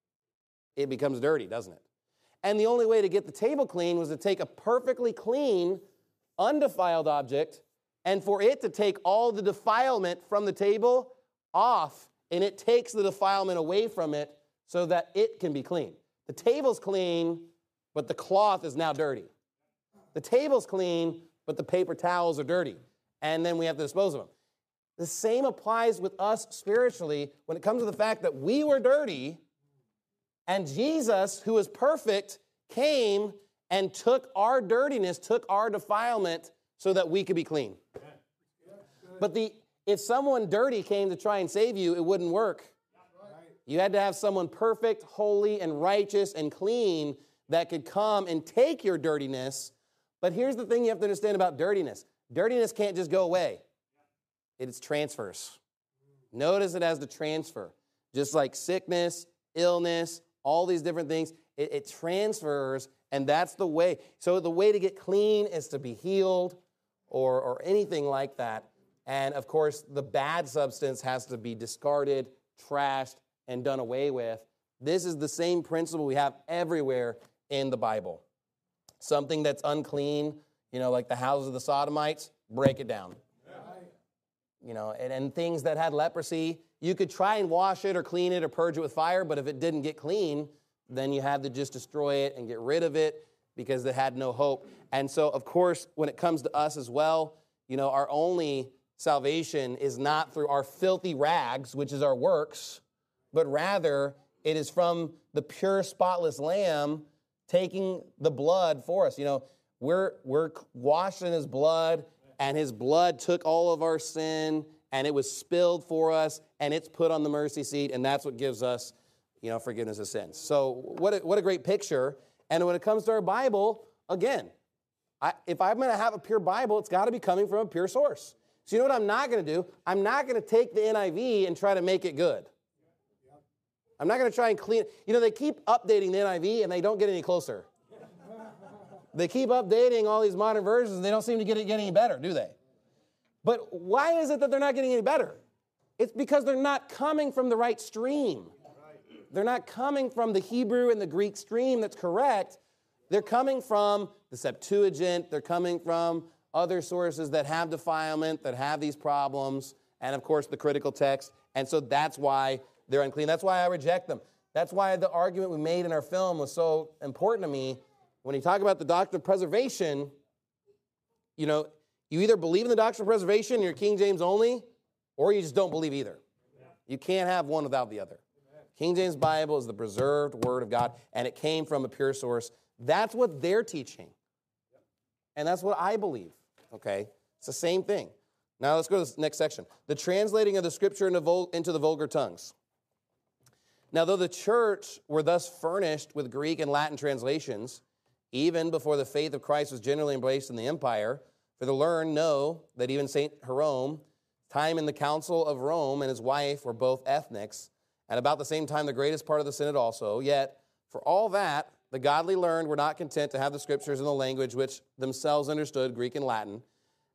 It becomes dirty, doesn't it? And the only way to get the table clean was to take a perfectly clean, undefiled object and for it to take all the defilement from the table off, and it takes the defilement away from it so that it can be clean. The table's clean, but the cloth is now dirty. The table's clean, but the paper towels are dirty, and then we have to dispose of them. The same applies with us spiritually when it comes to the fact that we were dirty, and Jesus, who is perfect, came and took our dirtiness, took our defilement so that we could be clean. But the if someone dirty came to try and save you, it wouldn't work. You had to have someone perfect, holy, and righteous and clean that could come and take your dirtiness. But here's the thing you have to understand about dirtiness. Dirtiness can't just go away. It transfers. Notice it as the transfer. Just like sickness, illness, all these different things, it, it transfers, and that's the way. So the way to get clean is to be healed or, or anything like that. And, of course, the bad substance has to be discarded, trashed, and done away with. This is the same principle we have everywhere in the Bible. Something that's unclean, you know, like the houses of the Sodomites, break it down. You know, and, and things that had leprosy, you could try and wash it or clean it or purge it with fire, but if it didn't get clean, then you had to just destroy it and get rid of it because it had no hope. And so, of course, when it comes to us as well, you know, our only salvation is not through our filthy rags, which is our works, but rather it is from the pure, spotless Lamb taking the blood for us. You know, we're we're washed in His blood, and His blood took all of our sin, and it was spilled for us, and it's put on the mercy seat, and that's what gives us, you know, forgiveness of sins. So what a, what a great picture. And when it comes to our Bible, again, I, if I'm going to have a pure Bible, it's got to be coming from a pure source. So you know what I'm not going to do? I'm not going to take the N I V and try to make it good. I'm not going to try and clean it. You know, they keep updating the N I V, and they don't get any closer. They keep updating all these modern versions, and they don't seem to get it getting any better, do they? But why is it that they're not getting any better? It's because they're not coming from the right stream. They're not coming from the Hebrew and the Greek stream that's correct. They're coming from the Septuagint. They're coming from other sources that have defilement, that have these problems, and, of course, the critical text. And so that's why they're unclean. That's why I reject them. That's why the argument we made in our film was so important to me. When you talk about the doctrine of preservation, you know, you either believe in the doctrine of preservation and you're King James only, or you just don't believe either. You can't have one without the other. King James Bible is the preserved Word of God, and it came from a pure source. That's what they're teaching. And that's what I believe, okay? It's the same thing. Now let's go to the next section. The translating of the Scripture into, vul- into the vulgar tongues. Now, though the church were thus furnished with Greek and Latin translations, even before the faith of Christ was generally embraced in the empire, for the learned know that even Saint Jerome, time in the Council of Rome, and his wife were both ethnics, and about the same time the greatest part of the synod also. Yet, for all that, the godly learned were not content to have the Scriptures in the language which themselves understood, Greek and Latin,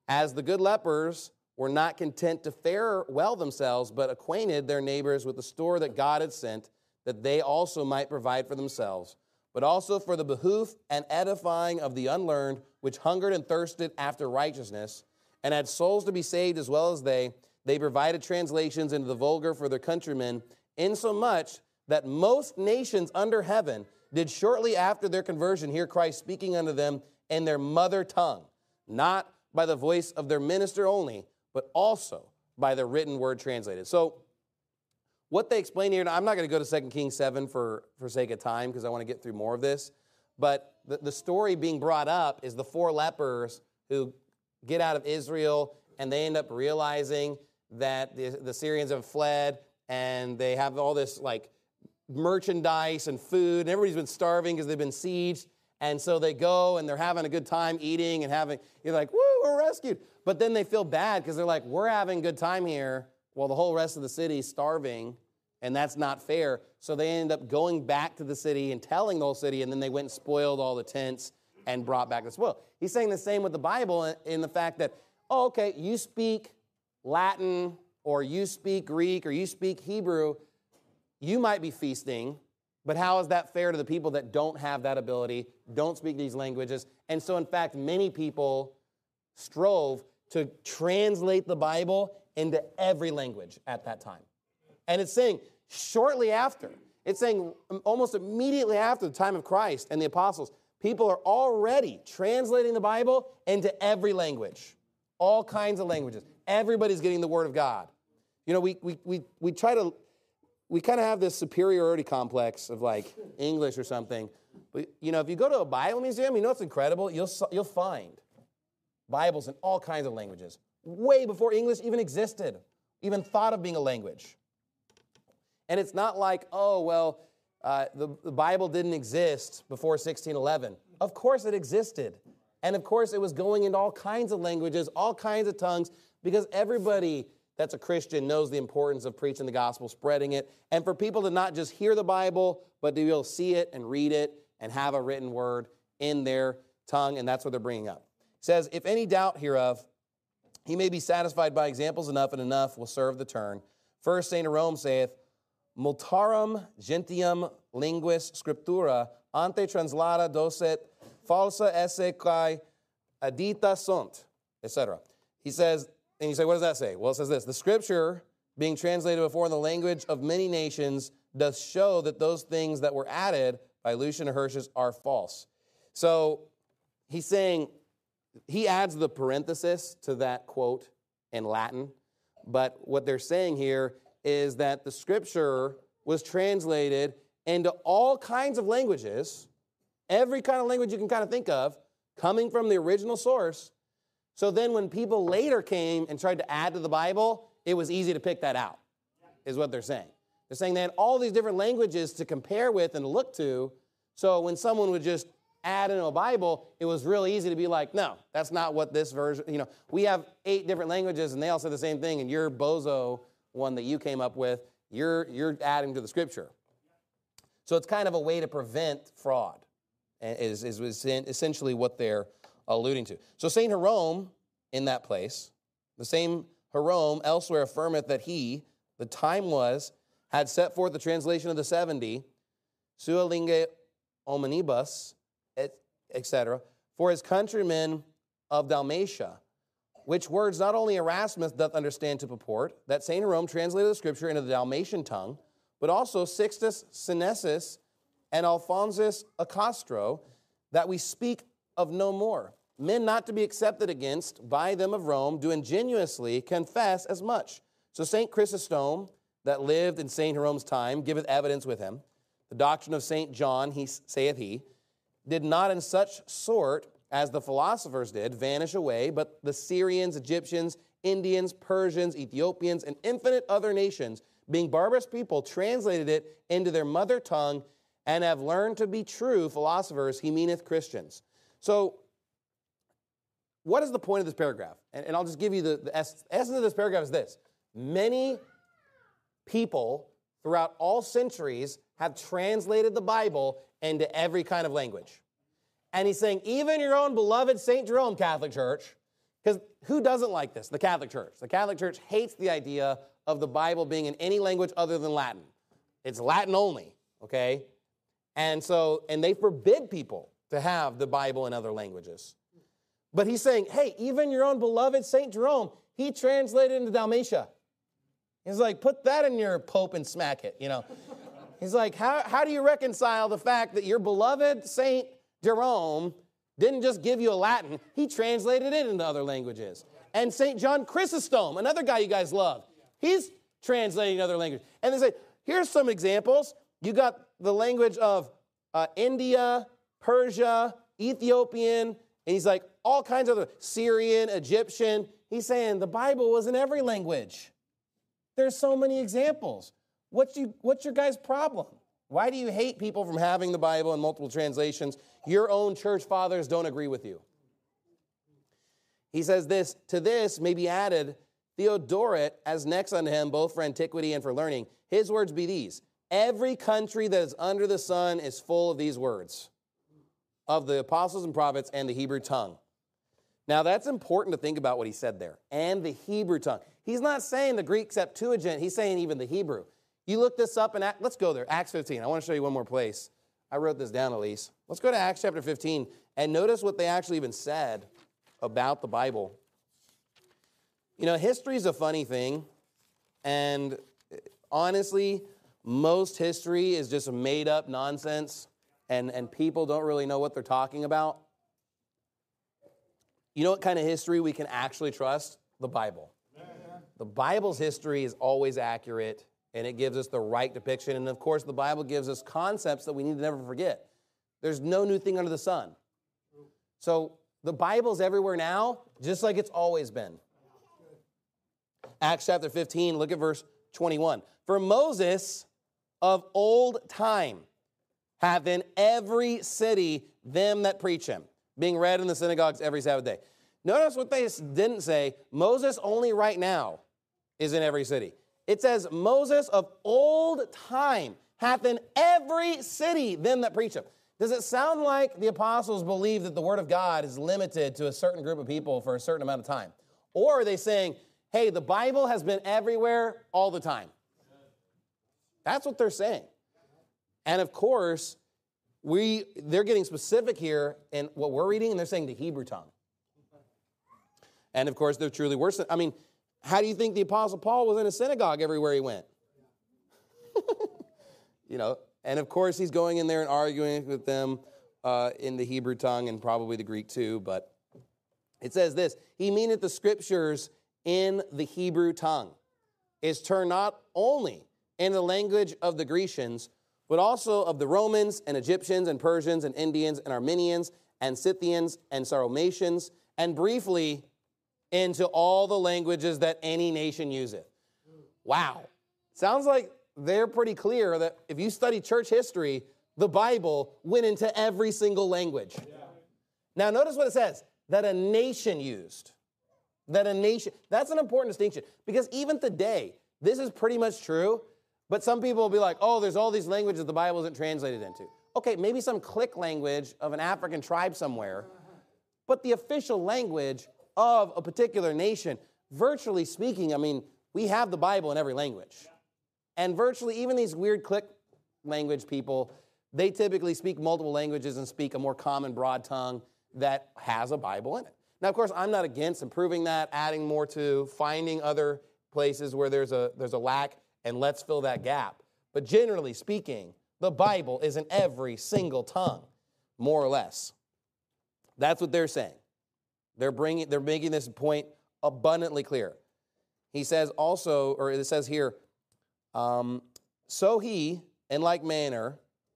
As the good lepers were not content to fare well themselves, but acquainted their neighbors with the store that God had sent, that they also might provide for themselves, but also for the behoof and edifying of the unlearned, which hungered and thirsted after righteousness, and had souls to be saved as well as they, they provided translations into the vulgar for their countrymen, insomuch that most nations under heaven did shortly after their conversion hear Christ speaking unto them in their mother tongue, not by the voice of their minister only, but also by the written word translated. So what they explain here, and I'm not going to go to Second Kings seven for, for sake of time because I want to get through more of this, but the, the story being brought up is the four lepers who get out of Israel and they end up realizing that the, the Syrians have fled and they have all this like merchandise and food, and everybody's been starving because they've been sieged. And so they go and they're having a good time eating and having, you're like, woo, we're rescued. But then they feel bad because they're like, we're having a good time here while the whole rest of the city is starving, and that's not fair. So they end up going back to the city and telling the whole city, and then they went and spoiled all the tents and brought back the spoil. He's saying the same with the Bible in the fact that, oh, okay, you speak Latin or you speak Greek or you speak Hebrew, you might be feasting, but how is that fair to the people that don't have that ability, don't speak these languages? And so, in fact, many people strove to translate the Bible into every language at that time. And it's saying shortly after, it's saying almost immediately after the time of Christ and the apostles, people are already translating the Bible into every language, all kinds of languages. Everybody's getting the Word of God. You know, we we we we try to... We kind of have this superiority complex of like English or something. But, you know, if you go to a Bible museum, you know what's incredible? You'll, you'll find Bibles in all kinds of languages, way before English even existed, even thought of being a language. And it's not like, oh, well, uh, the, the Bible didn't exist before sixteen eleven. Of course it existed. And of course it was going into all kinds of languages, all kinds of tongues, because everybody that's a Christian knows the importance of preaching the gospel, spreading it, and for people to not just hear the Bible, but to be able to see it and read it and have a written word in their tongue, and that's what they're bringing up. It says, if any doubt hereof, he may be satisfied by examples enough, and enough will serve the turn. First, Saint Jerome saith, multarum gentium linguis scriptura ante translata docet falsa esse quae addita sunt, et cetera. He says, and you say, what does that say? Well, it says this, the scripture being translated before in the language of many nations does show that those things that were added by Lucian and Hirschus are false. So he's saying, he adds the parenthesis to that quote in Latin, but what they're saying here is that the scripture was translated into all kinds of languages, every kind of language you can kind of think of, coming from the original source. So then when people later came and tried to add to the Bible, it was easy to pick that out, is what they're saying. They're saying they had all these different languages to compare with and to look to, so when someone would just add into a Bible, it was real easy to be like, no, that's not what this version, you know, we have eight different languages and they all say the same thing, and your bozo one that you came up with, you're, you're adding to the scripture. So it's kind of a way to prevent fraud, is, is, is essentially what they're alluding to. So Saint Jerome, in that place, the same Jerome elsewhere affirmeth that he, the time was, had set forth the translation of the seventy, sua lingue omnibus, et cetera, for his countrymen of Dalmatia, which words not only Erasmus doth understand to purport, that Saint Jerome translated the scripture into the Dalmatian tongue, but also Sixtus Senesis and Alphonsus Acastro, that we speak of no more. Men not to be accepted against by them of Rome do ingenuously confess as much. So Saint Chrysostom, that lived in Saint Jerome's time, giveth evidence with him. The doctrine of Saint John, he saith he, did not in such sort as the philosophers did vanish away, but the Syrians, Egyptians, Indians, Persians, Ethiopians, and infinite other nations, being barbarous people, translated it into their mother tongue and have learned to be true philosophers, he meaneth Christians. So, what is the point of this paragraph? And, and I'll just give you the, the essence. essence of this paragraph is this. Many people throughout all centuries have translated the Bible into every kind of language. And he's saying, even your own beloved Saint Jerome Catholic Church Because who doesn't like this? The Catholic Church. The Catholic Church hates the idea of the Bible being in any language other than Latin. It's Latin only, okay? And so, and they forbid people to have the Bible in other languages. But he's saying, hey, even your own beloved Saint Jerome, he translated into Dalmatia. He's like, put that in your Pope and smack it, you know. He's like, how, how do you reconcile the fact that your beloved Saint Jerome didn't just give you a Latin, he translated it into other languages. And Saint John Chrysostom, another guy you guys love, he's translating other languages. And they say, here's some examples. You got the language of uh, India, Persia, Ethiopian, and he's like, all kinds of other, Syrian, Egyptian. He's saying the Bible was in every language. There's so many examples. What's, you, what's your guys' problem? Why do you hate people from having the Bible in multiple translations? Your own church fathers don't agree with you. He says this, to this may be added Theodoret as next unto him, both for antiquity and for learning. His words be these, every country that is under the sun is full of these words, of the apostles and prophets and the Hebrew tongue. Now that's important to think about what he said there, and the Hebrew tongue. He's not saying the Greek Septuagint, he's saying even the Hebrew. You look this up, and let's go there, Acts fifteen. I want to show you one more place. I wrote this down, Elise. Let's go to Acts chapter fifteen, and notice what they actually even said about the Bible. You know, history is a funny thing, and honestly, most history is just made-up nonsense, and, and people don't really know what they're talking about. You know what kind of history we can actually trust? The Bible. The Bible's history is always accurate, and it gives us the right depiction. And, of course, the Bible gives us concepts that we need to never forget. There's no new thing under the sun. So the Bible's everywhere now, just like it's always been. Acts chapter fifteen, look at verse twenty-one. For Moses of old time hath in every city them that preach him, being read in the synagogues every Sabbath day. Notice what they didn't say. Moses only right now is in every city. It says, Moses of old time hath in every city them that preach him. Does it sound like the apostles believe that the word of God is limited to a certain group of people for a certain amount of time? Or are they saying, hey, the Bible has been everywhere all the time? That's what they're saying. And of course, we they're getting specific here in what we're reading, and they're saying the Hebrew tongue. And of course, they're truly worse. I mean, how do you think the Apostle Paul was in a synagogue everywhere he went? You know, and of course, he's going in there and arguing with them uh, in the Hebrew tongue and probably the Greek too. But it says this, he meaneth the scriptures in the Hebrew tongue, is turned not only in the language of the Grecians, but also of the Romans and Egyptians and Persians and Indians and Armenians and Scythians and Sarmatians, and briefly into all the languages that any nation useth. Wow. Sounds like they're pretty clear that if you study church history, the Bible went into every single language. Yeah. Now notice what it says, that a nation used. That a nation, that's an important distinction, because even today, this is pretty much true, but some people will be like, oh, there's all these languages the Bible isn't translated into. Okay, maybe some click language of an African tribe somewhere, but the official language of a particular nation, virtually speaking, I mean, we have the Bible in every language. And virtually, even these weird click language people, they typically speak multiple languages and speak a more common broad tongue that has a Bible in it. Now, of course, I'm not against improving that, adding more to, finding other places where there's a, there's a lack, and let's fill that gap. But generally speaking, the Bible is in every single tongue, more or less. That's what they're saying. They're bringing, they're making this point abundantly clear. He says also, or it says here, um, so he, in like manner,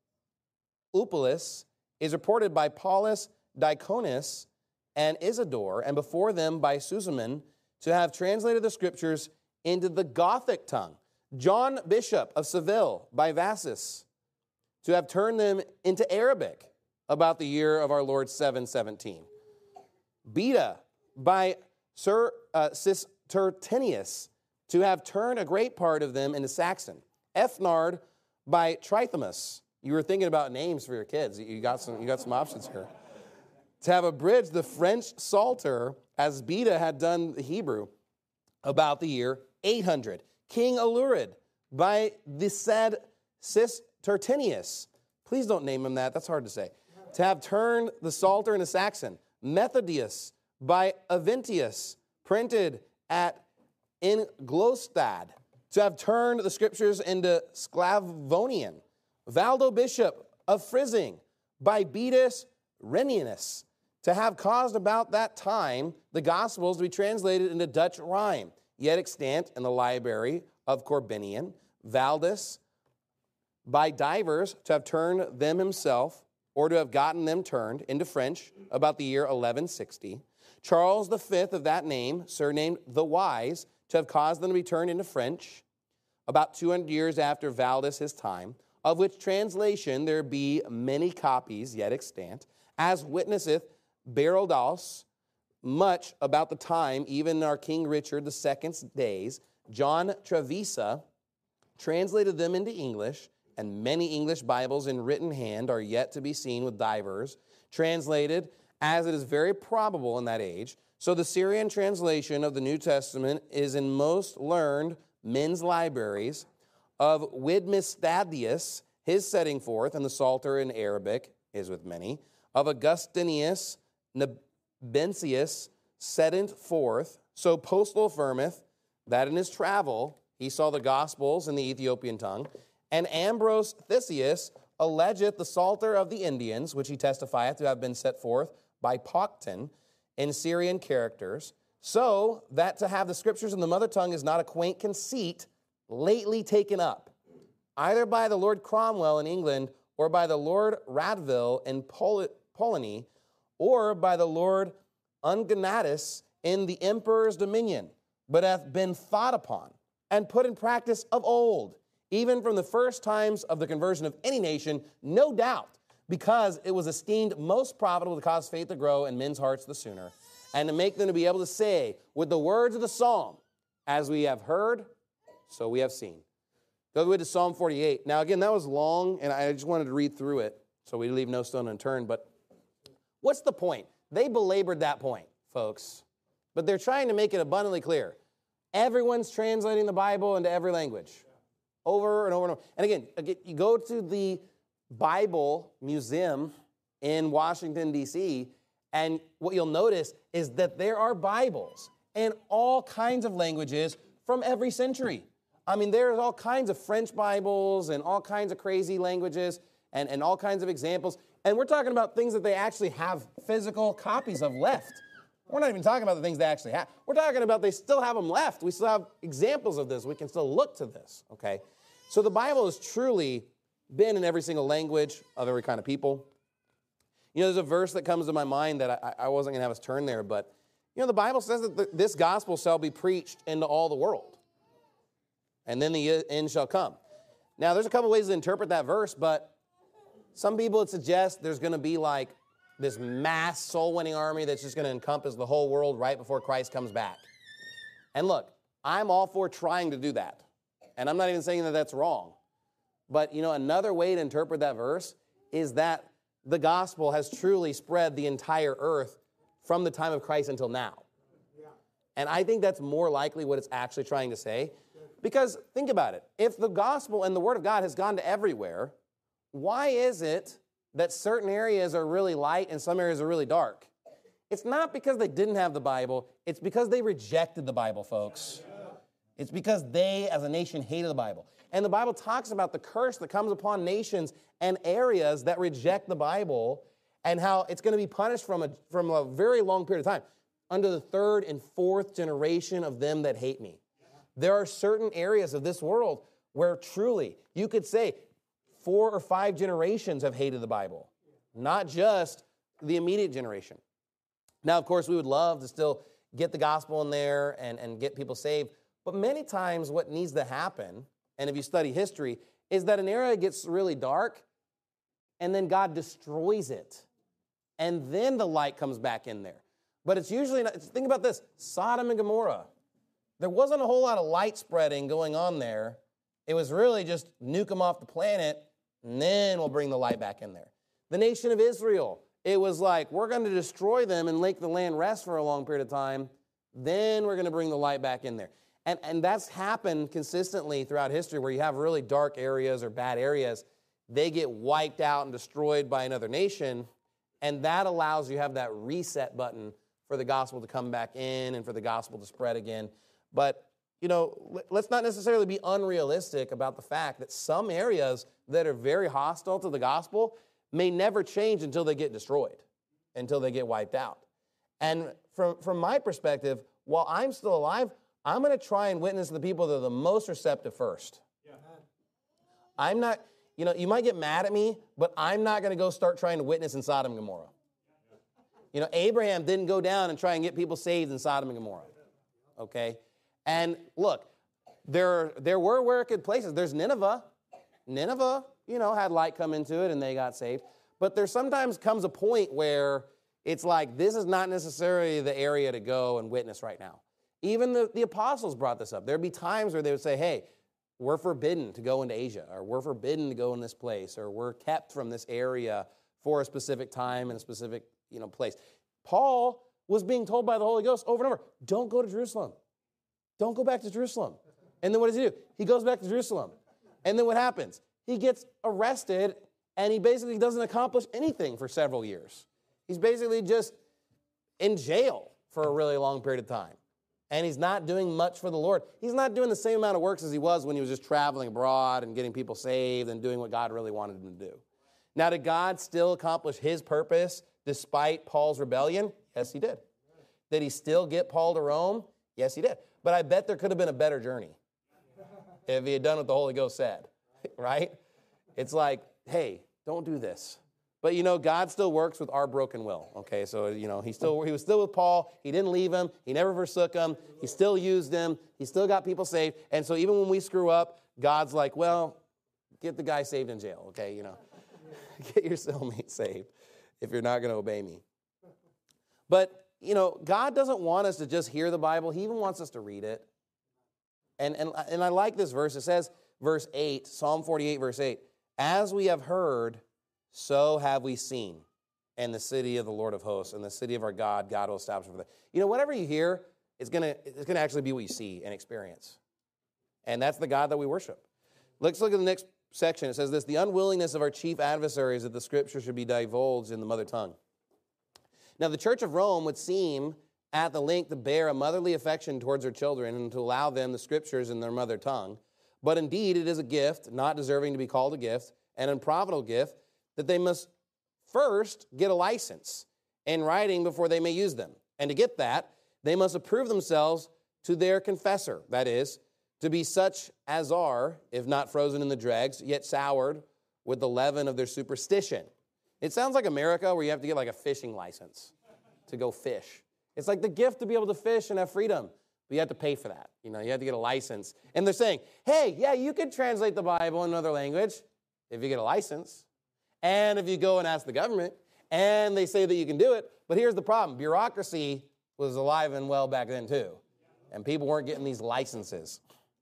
Eupolis, is reported by Paulus Diaconus and Isidore, and before them by Susaman, to have translated the scriptures into the Gothic tongue. John Bishop of Seville by Vassus, to have turned them into Arabic about the year of our Lord seven seventeen. Beta by Sir uh, Cistertinius, to have turned a great part of them into Saxon. Ethnard by Trithimus. You were thinking about names for your kids. You got some, you got some options here. To have abridged the French Psalter as Beta had done the Hebrew about the year eight hundred. King Alurid by the said Cis Tertinius. Please don't name him that. That's hard to say. To have turned the Psalter into Saxon. Methodius by Aventius, printed at Inglostad. To have turned the scriptures into Sclavonian. Valdo Bishop of Frizzing by Beatus Renianus. To have caused about that time the Gospels to be translated into Dutch rhyme, yet extant in the library of Corbinian. Valdus by divers to have turned them himself, or to have gotten them turned into French about the year eleven sixty. Charles the Fifth of that name, surnamed the Wise, to have caused them to be turned into French about two hundred years after Valdus his time, of which translation there be many copies yet extant, as witnesseth Beroldas, much about the time, even in our King Richard the Second's days. John Travisa translated them into English, and many English Bibles in written hand are yet to be seen with divers, translated as it is very probable in that age. So the Syrian translation of the New Testament is in most learned men's libraries of Widmistadius, his setting forth, and the Psalter in Arabic is with many, of Augustinius Nabensius setting forth. So Postal affirmeth that in his travel he saw the Gospels in the Ethiopian tongue, and Ambrose Theseus allegeth the Psalter of the Indians, which he testifieth to have been set forth by Pocton in Syrian characters, so that to have the scriptures in the mother tongue is not a quaint conceit lately taken up, either by the Lord Cromwell in England, or by the Lord Radville in Pol- Polony, or by the Lord Unganatus in the emperor's dominion, but hath been thought upon and put in practice of old, even from the first times of the conversion of any nation, no doubt, because it was esteemed most profitable to cause faith to grow in men's hearts the sooner, and to make them to be able to say with the words of the psalm, as we have heard, so we have seen. Go with to Psalm forty-eight. Now, again, that was long, and I just wanted to read through it, so we leave no stone unturned. But what's the point? They belabored that point, folks. But they're trying to make it abundantly clear. Everyone's translating the Bible into every language, over and over and over. And again, again you go to the Bible Museum in Washington, D C, and what you'll notice is that there are Bibles in all kinds of languages from every century. I mean, there's all kinds of French Bibles and all kinds of crazy languages and, and all kinds of examples. And we're talking about things that they actually have physical copies of left. We're not even talking about the things they actually have. We're talking about they still have them left. We still have examples of this. We can still look to this, okay? So the Bible has truly been in every single language of every kind of people. You know, there's a verse that comes to my mind that I, I wasn't going to have us turn there, but, you know, the Bible says that the, this gospel shall be preached into all the world, and then the end shall come. Now, there's a couple ways to interpret that verse, but some people would suggest there's going to be like this mass soul-winning army that's just going to encompass the whole world right before Christ comes back. And look, I'm all for trying to do that, and I'm not even saying that that's wrong. But, you know, another way to interpret that verse is that the gospel has truly spread the entire earth from the time of Christ until now. Yeah. And I think that's more likely what it's actually trying to say. Because think about it. If the gospel and the word of God has gone to everywhere, why is it that certain areas are really light and some areas are really dark? It's not because they didn't have the Bible. It's because they rejected the Bible, folks. It's because they, as a nation, hated the Bible. And the Bible talks about the curse that comes upon nations and areas that reject the Bible and how it's going to be punished from a, from a very long period of time. Under the third and fourth generation of them that hate me. There are certain areas of this world where truly you could say four or five generations have hated the Bible, not just the immediate generation. Now, of course, we would love to still get the gospel in there and, and get people saved. But many times what needs to happen, and if you study history, is that an area gets really dark and then God destroys it. And then the light comes back in there. But it's usually not, think about this, Sodom and Gomorrah. There wasn't a whole lot of light spreading going on there. It was really just nuke them off the planet, and then we'll bring the light back in there. The nation of Israel, It was like, we're going to destroy them and make the land rest for a long period of time. Then we're going to bring the light back in there. And, and that's happened consistently throughout history where you have really dark areas or bad areas. They get wiped out and destroyed by another nation. And that allows you to have that reset button for the gospel to come back in and for the gospel to spread again. But, you know, let's not necessarily be unrealistic about the fact that some areas that are very hostile to the gospel may never change until they get destroyed, until they get wiped out. And from, from my perspective, while I'm still alive, I'm going to try and witness to the people that are the most receptive first. Yeah. I'm not, you know, you might get mad at me, but I'm not going to go start trying to witness in Sodom and Gomorrah. You know, Abraham didn't go down and try and get people saved in Sodom and Gomorrah. Okay? And look, there, there were wicked places. There's Nineveh. Nineveh, you know, had light come into it and they got saved. But there sometimes comes a point where it's like, this is not necessarily the area to go and witness right now. Even the, the apostles brought this up. There'd be times where they would say, hey, we're forbidden to go into Asia, or we're forbidden to go in this place, or we're kept from this area for a specific time and a specific, you know, place. Paul was being told by the Holy Ghost over and over, don't go to Jerusalem. Don't go back to Jerusalem. And then what does he do? He goes back to Jerusalem. And then what happens? He gets arrested, and he basically doesn't accomplish anything for several years. He's basically just in jail for a really long period of time. And he's not doing much for the Lord. He's not doing the same amount of works as he was when he was just traveling abroad and getting people saved and doing what God really wanted him to do. Now, did God still accomplish his purpose despite Paul's rebellion? Yes, he did. Did he still get Paul to Rome? Yes, he did. But I bet there could have been a better journey if he had done what the Holy Ghost said, right? It's like, hey, don't do this. But, you know, God still works with our broken will, okay? So, you know, he still he was still with Paul. He didn't leave him. He never forsook him. He still used him. He still got people saved. And so even when we screw up, God's like, well, get the guy saved in jail, okay? You know, get your cellmate saved if you're not going to obey me. But, you know, God doesn't want us to just hear the Bible. He even wants us to read it. And, and, and I like this verse. It says, verse eight, Psalm forty-eight, verse eight, as we have heard, so have we seen in the city of the Lord of hosts, in the city of our God, God will establish for them. You know, whatever you hear, it's going to it's going to actually be what you see and experience. And that's the God that we worship. Let's look at the next section. It says this, the unwillingness of our chief adversaries that the scripture should be divulged in the mother tongue. Now, the church of Rome would seem at the length to bear a motherly affection towards her children and to allow them the scriptures in their mother tongue. But indeed, it is a gift, not deserving to be called a gift, an unprofitable gift, that they must first get a license in writing before they may use them. And to get that, they must approve themselves to their confessor, that is, to be such as are, if not frozen in the dregs, yet soured with the leaven of their superstition. It sounds like America where you have to get like a fishing license to go fish. It's like the gift to be able to fish and have freedom, but you have to pay for that. You know, you have to get a license. And they're saying, hey, yeah, you can translate the Bible in another language if you get a license. And if you go and ask the government, and they say that you can do it, but here's the problem. Bureaucracy was alive and well back then too, and people weren't getting these licenses.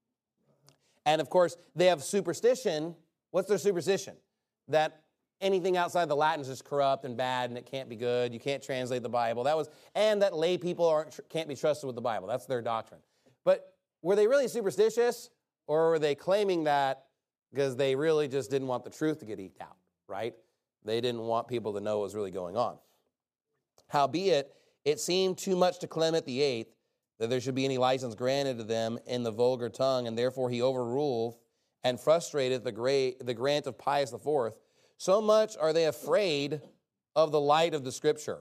And of course, they have superstition. What's their superstition? That anything outside the Latin is just corrupt and bad, and it can't be good. You can't translate the Bible. That was, and that lay people aren't can't be trusted with the Bible. That's their doctrine. But were they really superstitious, or were they claiming that because they really just didn't want the truth to get eked out? Right? They didn't want people to know what was really going on. Howbeit, it seemed too much to Clement the Eighth that there should be any license granted to them in the vulgar tongue, and therefore he overruled and frustrated the, great, the grant of Pius the Fourth. So much are they afraid of the light of the Scripture.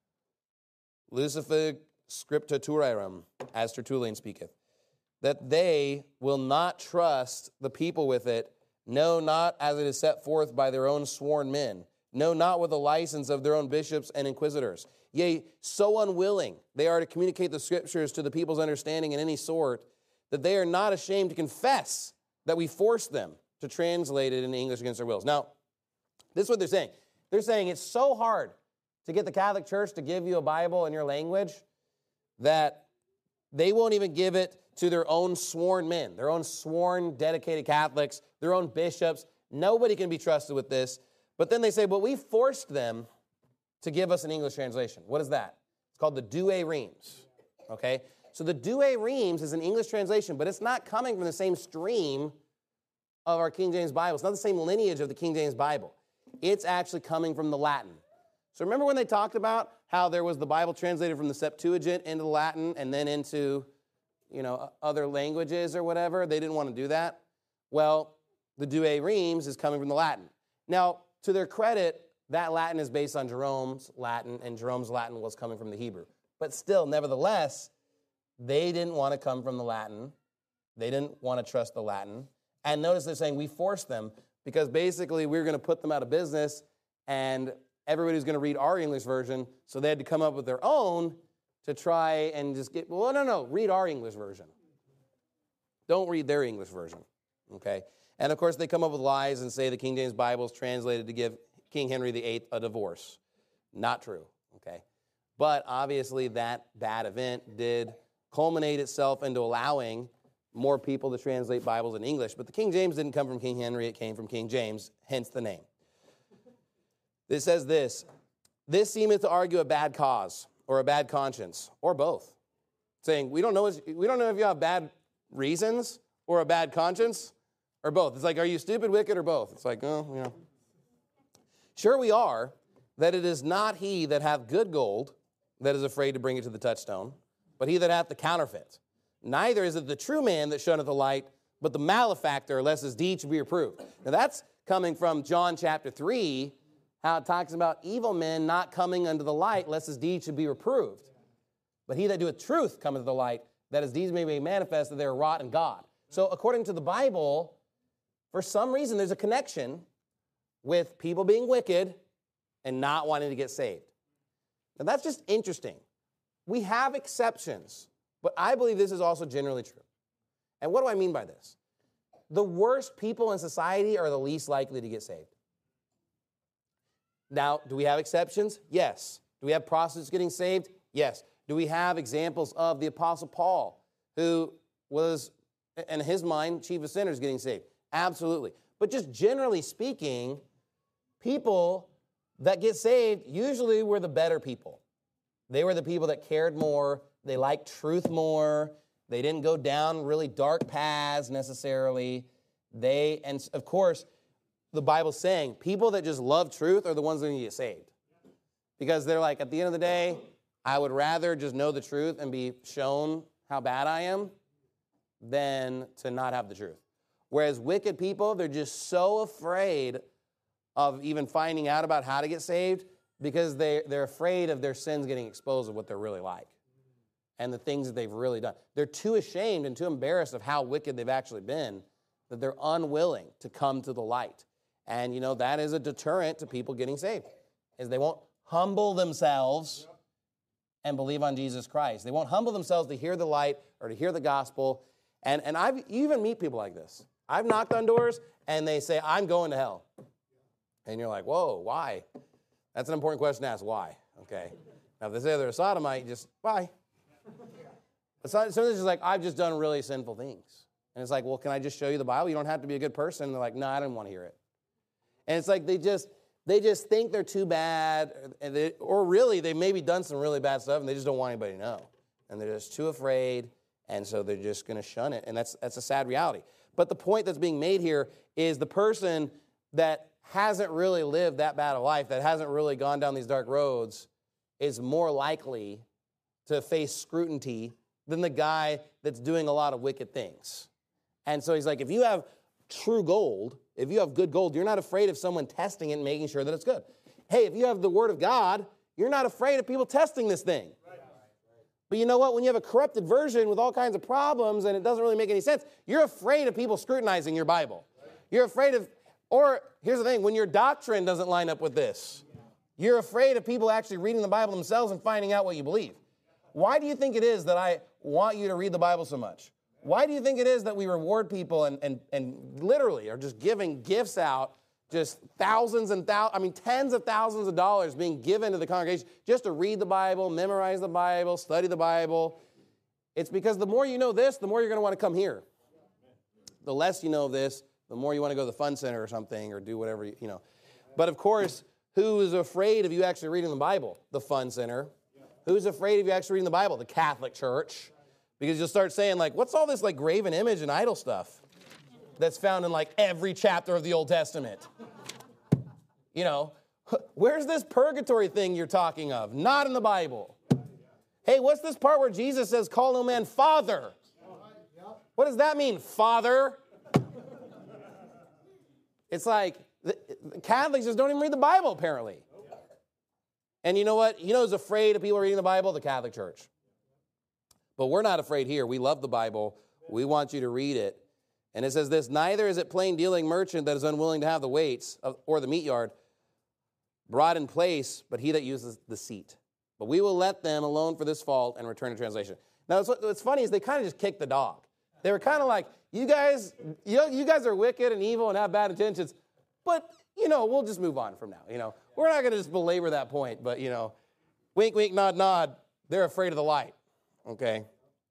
Lucifer scripturarum, as Tertullian speaketh, that they will not trust the people with it, no, not as it is set forth by their own sworn men. No, not with the license of their own bishops and inquisitors. Yea, so unwilling they are to communicate the scriptures to the people's understanding in any sort, that they are not ashamed to confess that we force them to translate it into English against their wills. Now, this is what they're saying. They're saying it's so hard to get the Catholic Church to give you a Bible in your language that they won't even give it to their own sworn men, their own sworn dedicated Catholics, their own bishops. Nobody can be trusted with this. But then they say, well, we forced them to give us an English translation. What is that? It's called the Douay Rheims, okay? So the Douay Rheims is an English translation, but it's not coming from the same stream of our King James Bible. It's not the same lineage of the King James Bible. It's actually coming from the Latin. So remember when they talked about how there was the Bible translated from the Septuagint into the Latin and then into, you know, other languages or whatever? They didn't want to do that. Well, the Douay Rheims is coming from the Latin. Now, to their credit, that Latin is based on Jerome's Latin, and Jerome's Latin was coming from the Hebrew. But still, nevertheless, they didn't want to come from the Latin. They didn't want to trust the Latin. And notice they're saying we forced them because basically we we're going to put them out of business and everybody's going to read our English version, so they had to come up with their own to try and just get, well, no, no, read our English version. Don't read their English version, okay? And, of course, they come up with lies and say the King James Bible is translated to give King Henry the Eighth a divorce. Not true, okay? But, obviously, that bad event did culminate itself into allowing more people to translate Bibles in English. But the King James didn't come from King Henry. It came from King James, hence the name. It says this, this seemeth to argue a bad cause or a bad conscience or both, saying we don't know we don't know if you have bad reasons or a bad conscience or both. It's like, are you stupid, wicked, or both? It's like, oh, you know. Sure we are that it is not he that hath good gold that is afraid to bring it to the touchstone, but he that hath the counterfeit. Neither is it the true man that shunneth the light, but the malefactor, lest his deed should be reproved. Now that's coming from John chapter three, how it talks about evil men not coming unto the light, lest his deeds should be reproved. But he that doeth truth cometh to the light, that his deeds may be manifest that they are wrought in God. So according to the Bible, for some reason there's a connection with people being wicked and not wanting to get saved. Now that's just interesting. We have exceptions, but I believe this is also generally true. And what do I mean by this? The worst people in society are the least likely to get saved. Now, do we have exceptions? Yes. Do we have prostitutes getting saved? Yes. Do we have examples of the Apostle Paul, who was, in his mind, chief of sinners getting saved? Absolutely. But just generally speaking, people that get saved usually were the better people. They were the people that cared more. They liked truth more. They didn't go down really dark paths necessarily. They, and of course, the Bible's saying people that just love truth are the ones that get saved. Because they're like, at the end of the day, I would rather just know the truth and be shown how bad I am than to not have the truth. Whereas wicked people, they're just so afraid of even finding out about how to get saved because they, they're afraid of their sins getting exposed of what they're really like and the things that they've really done. They're too ashamed and too embarrassed of how wicked they've actually been that they're unwilling to come to the light. And, you know, that is a deterrent to people getting saved, is they won't humble themselves and believe on Jesus Christ. They won't humble themselves to hear the light or to hear the gospel. And, and I've you even meet people like this. I've knocked on doors, and they say, I'm going to hell. And you're like, whoa, why? That's an important question to ask, why? Okay. Now, if they say they're a sodomite, just, why? But sometimes it's just like, I've just done really sinful things. And it's like, well, can I just show you the Bible? You don't have to be a good person. And they're like, no, I didn't want to hear it. And it's like they just they just think they're too bad, and they, or really they've maybe done some really bad stuff, and they just don't want anybody to know. And they're just too afraid, and so they're just going to shun it. And that's that's a sad reality. But the point that's being made here is the person that hasn't really lived that bad a life, that hasn't really gone down these dark roads, is more likely to face scrutiny than the guy that's doing a lot of wicked things. And so he's like, if you have true gold, if you have good gold, you're not afraid of someone testing it and making sure that it's good. Hey, if you have the Word of God, you're not afraid of people testing this thing. Right. But you know what? When you have a corrupted version with all kinds of problems and it doesn't really make any sense, you're afraid of people scrutinizing your Bible. Right. You're afraid of, or here's the thing, when your doctrine doesn't line up with this, you're afraid of people actually reading the Bible themselves and finding out what you believe. Why do you think it is that I want you to read the Bible so much? Why do you think it is that we reward people and, and, and literally are just giving gifts out, just thousands and thousands, I mean tens of thousands of dollars being given to the congregation just to read the Bible, memorize the Bible, study the Bible? It's because the more you know this, the more you're going to want to come here. The less you know this, the more you want to go to the fun center or something or do whatever, you, you know. But of course, Who is afraid of you actually reading the Bible? The Fun Center. Who's afraid of you actually reading the Bible? The Catholic Church. Because you'll start saying, like, what's all this, like, graven image and idol stuff that's found in, like, every chapter of the Old Testament? You know, where's this purgatory thing you're talking of? Not in the Bible. Hey, what's this part where Jesus says, call no man Father? What does that mean, Father? It's like, the Catholics just don't even read the Bible, apparently. And you know what? You know who's afraid of people reading the Bible? The Catholic Church. But we're not afraid here. We love the Bible. We want you to read it. And it says this, neither is it plain dealing merchant that is unwilling to have the weights of, or the meat yard brought in place, but he that uses the seat. But we will let them alone for this fault and return to translation. Now, what's, what's funny is they kind of just kicked the dog. They were kind of like, you guys, you know, you guys are wicked and evil and have bad intentions, but, you know, we'll just move on from now. You know, we're not going to just belabor that point, but, you know, wink, wink, nod, nod. They're afraid of the light. Okay?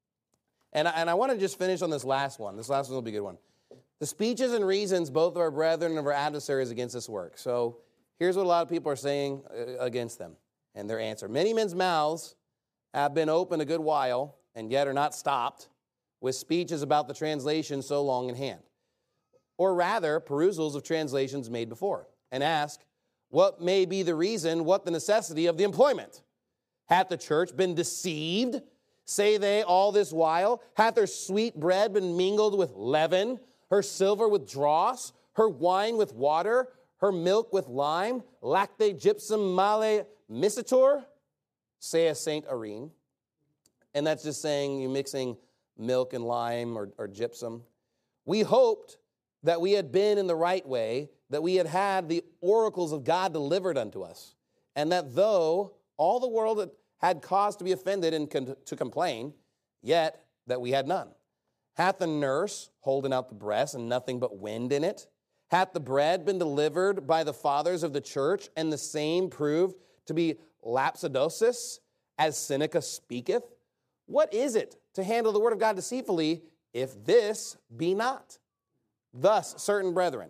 And I, and I want to just finish on this last one. This last one will be a good one. The speeches and reasons both of our brethren and of our adversaries against this work. So here's what a lot of people are saying against them and their answer. Many men's mouths have been open a good while and yet are not stopped with speeches about the translation so long in hand. Or rather, perusals of translations made before, and ask, what may be the reason, what the necessity of the employment? Hath the church been deceived, say they, all this while? Hath her sweet bread been mingled with leaven, her silver with dross, her wine with water, her milk with lime? Lacte gypsum male miscitur, saith Saint Irene. And that's just saying you're mixing milk and lime or, or gypsum. We hoped that we had been in the right way, that we had had the oracles of God delivered unto us, and that though all the world had cause to be offended and con- to complain, yet that we had none. Hath the nurse holding out the breast and nothing but wind in it? Hath the bread been delivered by the fathers of the church, and the same proved to be lapsidosis, as Seneca speaketh? What is it to handle the word of God deceitfully, if this be not? Thus, certain brethren,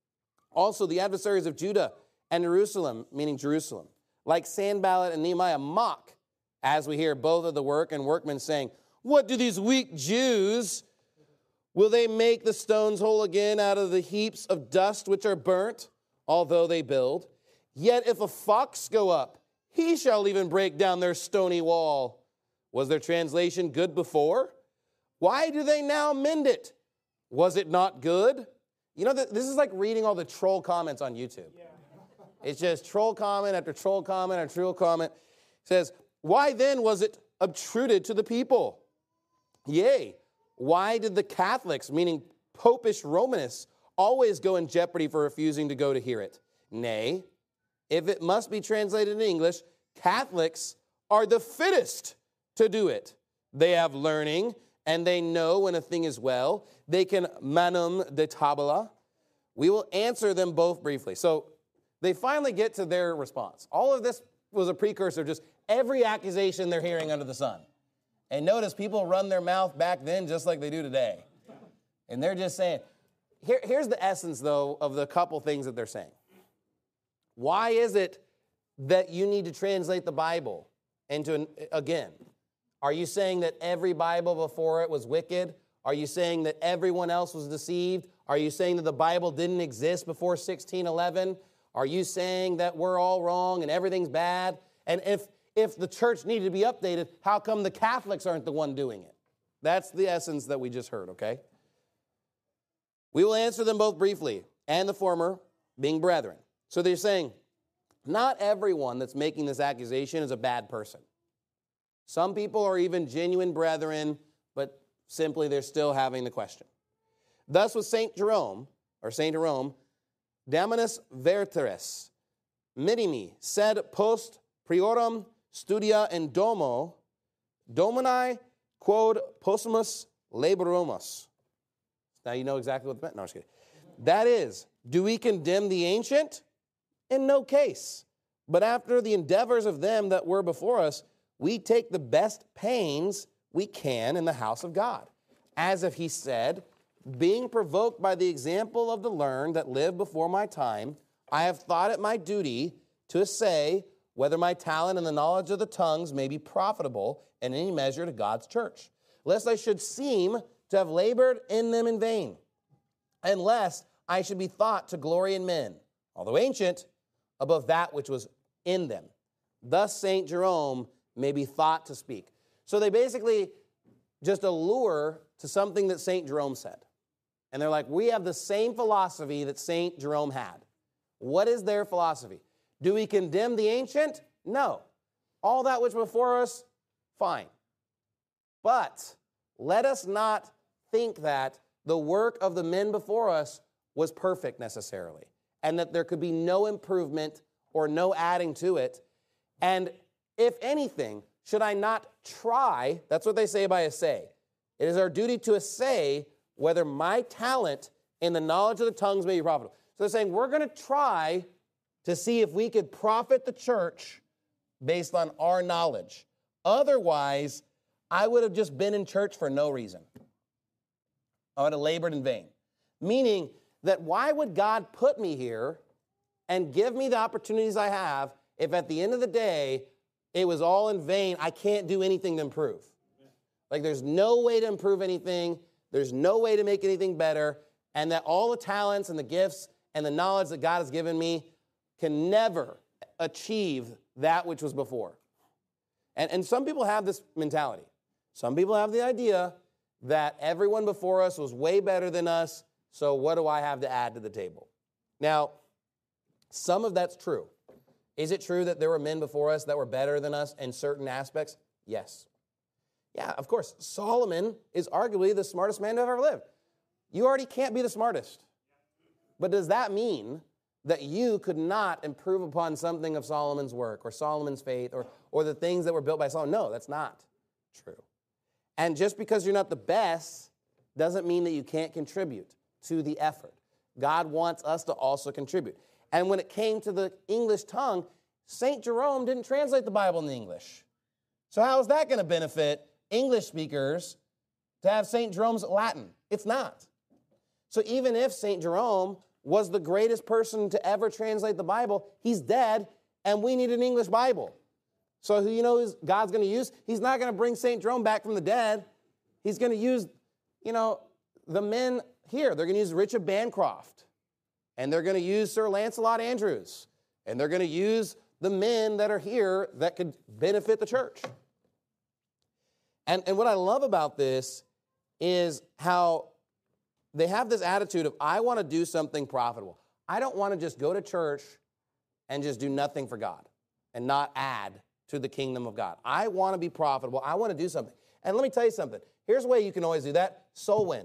also the adversaries of Judah and Jerusalem, meaning Jerusalem, like Sanballat and Nehemiah, mock, as we hear both of the work and workmen saying, what do these weak Jews? Will they make the stones whole again out of the heaps of dust which are burnt, although they build? Yet if a fox go up, he shall even break down their stony wall. Was their translation good before? Why do they now mend it? Was it not good? You know, this is like reading all the troll comments on YouTube. Yeah. It's just troll comment after troll comment after troll comment. It says, why then was it obtruded to the people? Yea, why did the Catholics, meaning popish Romanists, always go in jeopardy for refusing to go to hear it? Nay, if it must be translated in English, Catholics are the fittest to do it. They have learning, and they know when a thing is well. They can manum de tabula. We will answer them both briefly. So they finally get to their response. All of this was a precursor of just every accusation they're hearing under the sun. And notice people run their mouth back then just like they do today. And they're just saying, here, here's the essence, though, of the couple things that they're saying. Why is it that you need to translate the Bible into, an, again, are you saying that every Bible before it was wicked? Are you saying that everyone else was deceived? Are you saying that the Bible didn't exist before sixteen eleven? Are you saying that we're all wrong and everything's bad? And if, if the church needed to be updated, how come the Catholics aren't the one doing it? That's the essence that we just heard, okay? We will answer them both briefly, and the former being brethren. So they're saying, not everyone that's making this accusation is a bad person. Some people are even genuine brethren, but simply they're still having the question. Thus with Saint Jerome, or Saint Jerome, Daminus Verteris, Mitimi, sed post priorum studia in domo, domini quod possumus laborumus. Now you know exactly what that meant. No, I'm just kidding. That is, do we condemn the ancient? In no case. But after the endeavors of them that were before us, we take the best pains we can in the house of God. As if he said, being provoked by the example of the learned that lived before my time, I have thought it my duty to assay whether my talent and the knowledge of the tongues may be profitable in any measure to God's church, lest I should seem to have labored in them in vain, and lest I should be thought to glory in men, although ancient, above that which was in them. Thus Saint Jerome may be thought to speak. So they basically just allure to something that Saint Jerome said. And they're like, we have the same philosophy that Saint Jerome had. What is their philosophy? Do we condemn the ancient? No. All that which before us, fine. But let us not think that the work of the men before us was perfect necessarily, and that there could be no improvement or no adding to it. And if anything, should I not try, that's what they say by assay. It is our duty to assay whether my talent in the knowledge of the tongues may be profitable. So they're saying we're going to try to see if we could profit the church based on our knowledge. Otherwise, I would have just been in church for no reason. I would have labored in vain. Meaning that why would God put me here and give me the opportunities I have if at the end of the day it was all in vain? I can't do anything to improve. Like there's no way to improve anything. There's no way to make anything better. And that all the talents and the gifts and the knowledge that God has given me can never achieve that which was before. And, and some people have this mentality. Some people have the idea that everyone before us was way better than us, so what do I have to add to the table? Now, some of that's true. Is it true that there were men before us that were better than us in certain aspects? Yes. Yeah, of course. Solomon is arguably the smartest man to have ever lived. You already can't be the smartest. But does that mean that you could not improve upon something of Solomon's work or Solomon's faith or, or the things that were built by Solomon? No, that's not true. And just because you're not the best doesn't mean that you can't contribute to the effort. God wants us to also contribute. And when it came to the English tongue, Saint Jerome didn't translate the Bible in English. So how is that going to benefit English speakers to have Saint Jerome's Latin? It's not. So even if Saint Jerome was the greatest person to ever translate the Bible, he's dead, and we need an English Bible. So who you know is God's going to use? He's not going to bring Saint Jerome back from the dead. He's going to use, you know, the men here. They're going to use Richard Bancroft, and they're going to use Sir Lancelot Andrews, and they're going to use the men that are here that could benefit the church. And, and what I love about this is how they have this attitude of, I want to do something profitable. I don't want to just go to church and just do nothing for God and not add to the kingdom of God. I want to be profitable. I want to do something. And let me tell you something. Here's a way you can always do that. Soul win.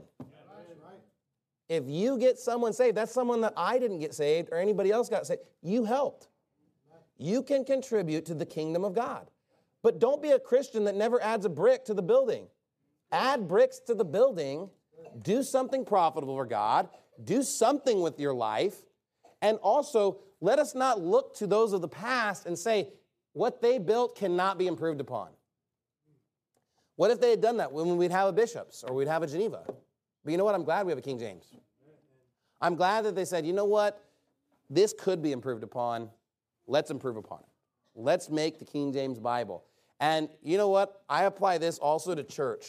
If you get someone saved, that's someone that I didn't get saved or anybody else got saved. You helped. You can contribute to the kingdom of God. But don't be a Christian that never adds a brick to the building. Add bricks to the building. Do something profitable for God. Do something with your life. And also, let us not look to those of the past and say, what they built cannot be improved upon. What if they had done that when we'd have a bishops or we'd have a Geneva? But you know what? I'm glad we have a King James. I'm glad that they said, you know what? This could be improved upon. Let's improve upon it. Let's make the King James Bible. And you know what? I apply this also to church.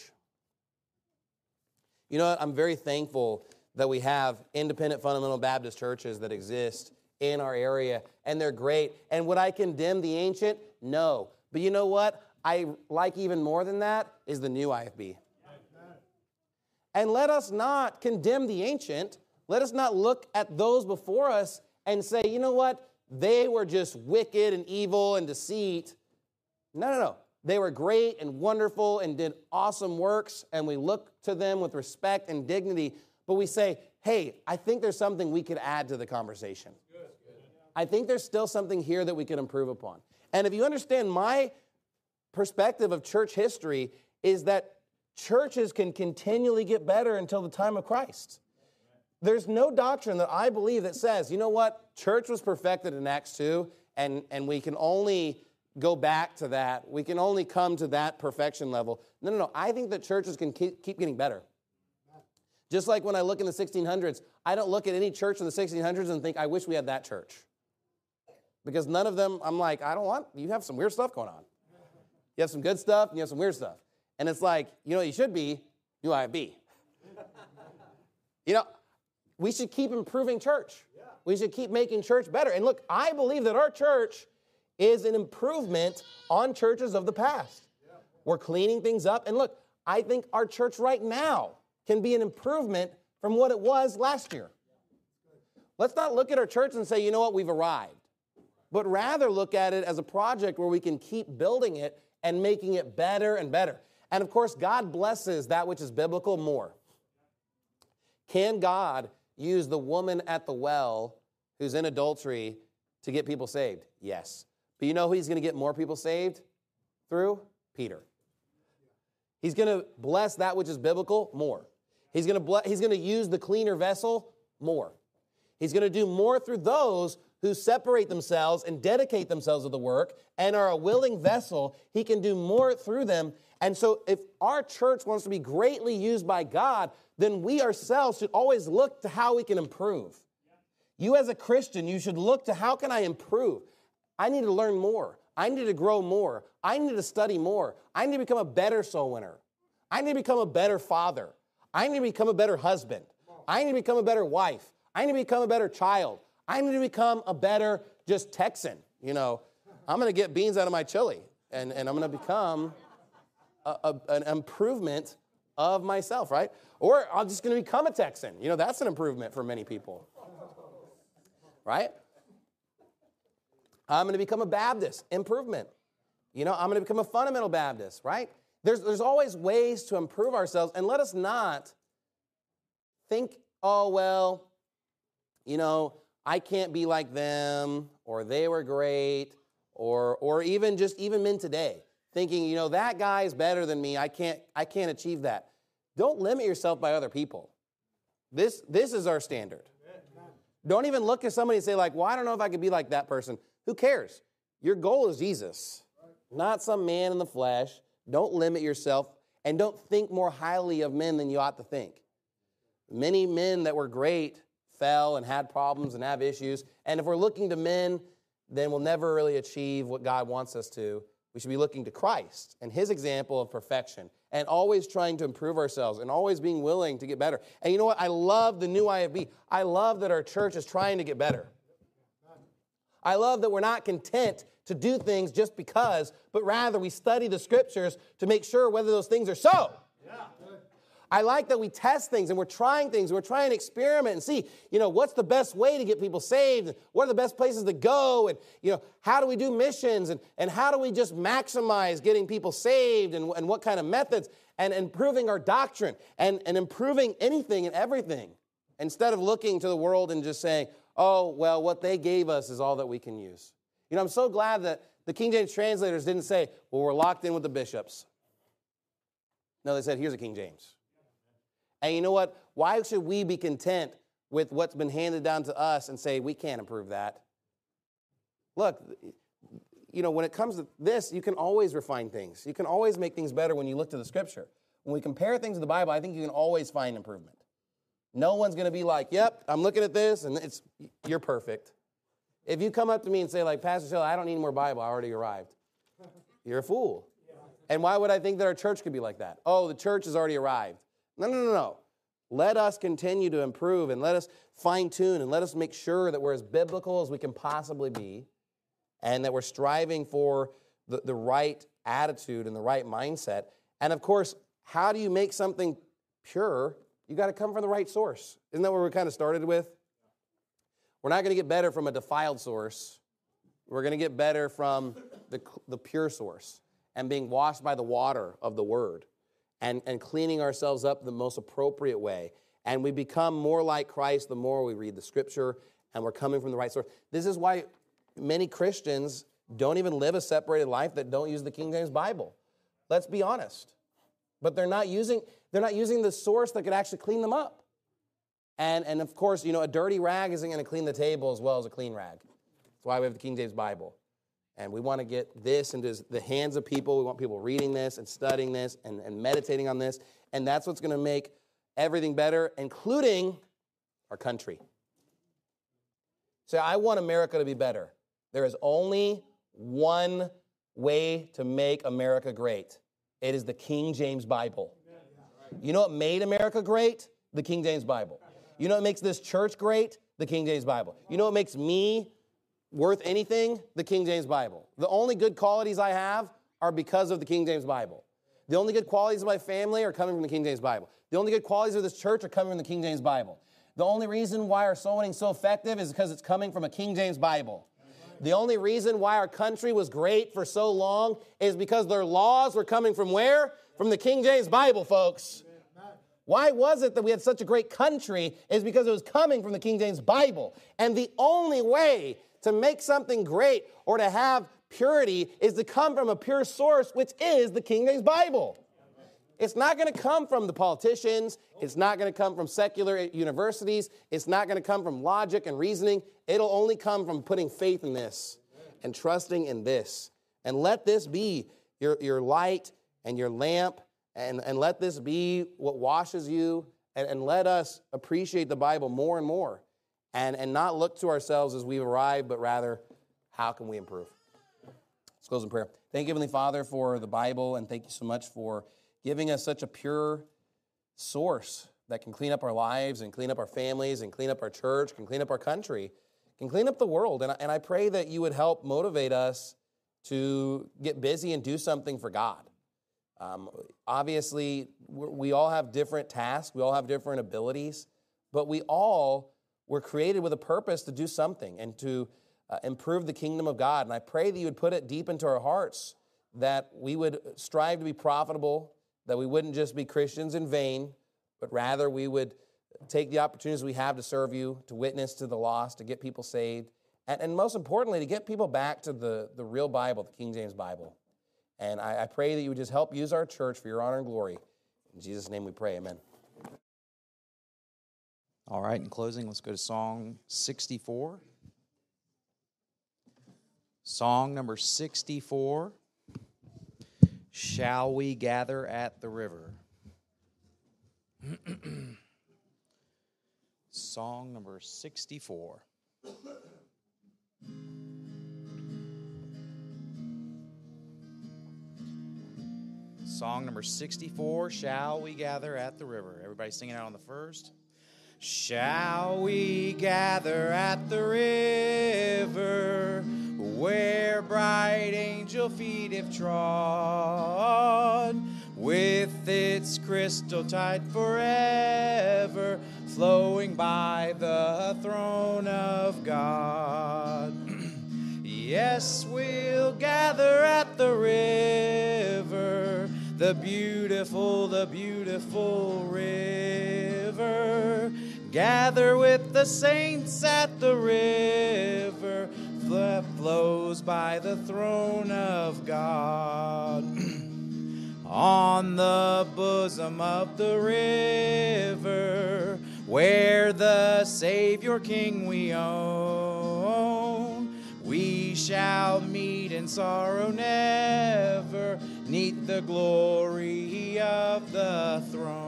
You know what? I'm very thankful that we have independent fundamental Baptist churches that exist in our area, and they're great. And would I condemn the ancient? No. But you know what I like even more than that is the new I F B. And let us not condemn the ancient. Let us not look at those before us and say, you know what? They were just wicked and evil and deceit. No, no, no. They were great and wonderful and did awesome works, and we look to them with respect and dignity. But we say, hey, I think there's something we could add to the conversation. I think there's still something here that we could improve upon. And if you understand my perspective of church history is that churches can continually get better until the time of Christ. There's no doctrine that I believe that says, you know what, church was perfected in Acts two, and, and we can only go back to that. We can only come to that perfection level. No, no, no. I think that churches can keep, keep getting better. Just like when I look in the sixteen hundreds, I don't look at any church in the sixteen hundreds and think, I wish we had that church. Because none of them, I'm like, I don't want, you have some weird stuff going on. You have some good stuff, and you have some weird stuff. And it's like, you know what you should be? New I F B. You know, we should keep improving church. We should keep making church better. And look, I believe that our church is an improvement on churches of the past. We're cleaning things up. And look, I think our church right now can be an improvement from what it was last year. Let's not look at our church and say, you know what, we've arrived. But rather look at it as a project where we can keep building it and making it better and better. And of course, God blesses that which is biblical more. Can God use the woman at the well who's in adultery to get people saved? Yes. But you know who he's going to get more people saved through? Peter. He's going to bless that which is biblical more. He's going to ble- he's going to use the cleaner vessel more. He's going to do more through those who separate themselves and dedicate themselves to the work and are a willing vessel. He can do more through them. And so if our church wants to be greatly used by God, then we ourselves should always look to how we can improve. You as a Christian, you should look to how can I improve? I need to learn more. I need to grow more. I need to study more. I need to become a better soul winner. I need to become a better father. I need to become a better husband. I need to become a better wife. I need to become a better child. I need to become a better just Texan. You know, I'm going to get beans out of my chili, and, and I'm going to become a, a, an improvement of myself, right? Or I'm just going to become a Texan. You know, that's an improvement for many people, right? I'm going to become a Baptist, improvement. You know, I'm going to become a fundamental Baptist, right? There's, there's always ways to improve ourselves, and let us not think, oh, well, you know, I can't be like them, or they were great, or or even just even men today, thinking, you know, that guy is better than me. I can't I can't achieve that. Don't limit yourself by other people. This this is our standard. Don't even look at somebody and say, like, well, I don't know if I could be like that person. Who cares? Your goal is Jesus, not some man in the flesh. Don't limit yourself, and don't think more highly of men than you ought to think. Many men that were great fell and had problems and have issues. And if we're looking to men, then we'll never really achieve what God wants us to. We should be looking to Christ and his example of perfection and always trying to improve ourselves and always being willing to get better. And you know what? I love the new I F B. I love that our church is trying to get better. I love that we're not content to do things just because, but rather we study the scriptures to make sure whether those things are so. I like that we test things and we're trying things. We're trying to experiment and see, you know, what's the best way to get people saved? And what are the best places to go? And, you know, how do we do missions? And, and how do we just maximize getting people saved? And, and what kind of methods? And improving our doctrine and, and improving anything and everything. Instead of looking to the world and just saying, oh, well, what they gave us is all that we can use. You know, I'm so glad that the King James translators didn't say, well, we're locked in with the bishops. No, they said, here's a King James. And you know what? Why should we be content with what's been handed down to us and say, we can't improve that? Look, you know, when it comes to this, you can always refine things. You can always make things better when you look to the Scripture. When we compare things to the Bible, I think you can always find improvement. No one's going to be like, yep, I'm looking at this, and it's you're perfect. If you come up to me and say, like, Pastor Shelley, I don't need more Bible, I already arrived. You're a fool. And why would I think that our church could be like that? Oh, the church has already arrived. No, no, no, no. Let us continue to improve and let us fine-tune and let us make sure that we're as biblical as we can possibly be and that we're striving for the, the right attitude and the right mindset. And, of course, how do you make something pure? You got to come from the right source. Isn't that what we kind of started with? We're not going to get better from a defiled source. We're going to get better from the, the pure source and being washed by the water of the Word. And, and cleaning ourselves up the most appropriate way. And we become more like Christ the more we read the Scripture and we're coming from the right source. This is why many Christians don't even live a separated life that don't use the King James Bible. Let's be honest. But they're not using, they're not using the source that could actually clean them up. And, and of course, you know, a dirty rag isn't going to clean the table as well as a clean rag. That's why we have the King James Bible. And we want to get this into the hands of people. We want people reading this and studying this and, and meditating on this. And that's what's going to make everything better, including our country. So I want America to be better. There is only one way to make America great. It is the King James Bible. You know what made America great? The King James Bible. You know what makes this church great? The King James Bible. You know what makes me worth anything? The King James Bible. The only good qualities I have are because of the King James Bible. The only good qualities of my family are coming from the King James Bible. The only good qualities of this church are coming from the King James Bible. The only reason why our soul winning is so effective is because it's coming from a King James Bible. The only reason why our country was great for so long is because their laws were coming from where? From the King James Bible, folks. Why was it that we had such a great country? Is because it was coming from the King James Bible. And the only way to make something great or to have purity is to come from a pure source, which is the King James Bible. It's not going to come from the politicians. It's not going to come from secular universities. It's not going to come from logic and reasoning. It'll only come from putting faith in this and trusting in this. And let this be your, your light and your lamp, and, and let this be what washes you, and, and let us appreciate the Bible more and more, and, and not look to ourselves as we've arrived, but rather, how can we improve? Let's close in prayer. Thank you, Heavenly Father, for the Bible, and thank you so much for giving us such a pure source that can clean up our lives and clean up our families and clean up our church, can clean up our country, can clean up the world. And I, and I pray that you would help motivate us to get busy and do something for God. Um, obviously, we all have different tasks. We all have different abilities. But we all were created with a purpose to do something and to uh, improve the kingdom of God. And I pray that you would put it deep into our hearts, that we would strive to be profitable, that we wouldn't just be Christians in vain, but rather we would take the opportunities we have to serve you, to witness to the lost, to get people saved, and, and most importantly, to get people back to the, the real Bible, the King James Bible. And I, I pray that you would just help use our church for your honor and glory. In Jesus' name we pray, amen.
All right, in closing, let's go to Song sixty-four. Song number sixty-four. Shall we gather at the river? Song number sixty-four. Song number sixty-four, Shall We Gather at the River. Everybody singing out on the first. Shall we gather at the river, where bright angel feet have trod, with its crystal tide forever flowing by the throne of God. Yes, we'll gather at the river, the beautiful, the beautiful river. Gather with the saints at the river that flows by the throne of God. On the bosom of the river, where the Savior King we own, we shall meet in sorrow never, 'neath the glory of the throne.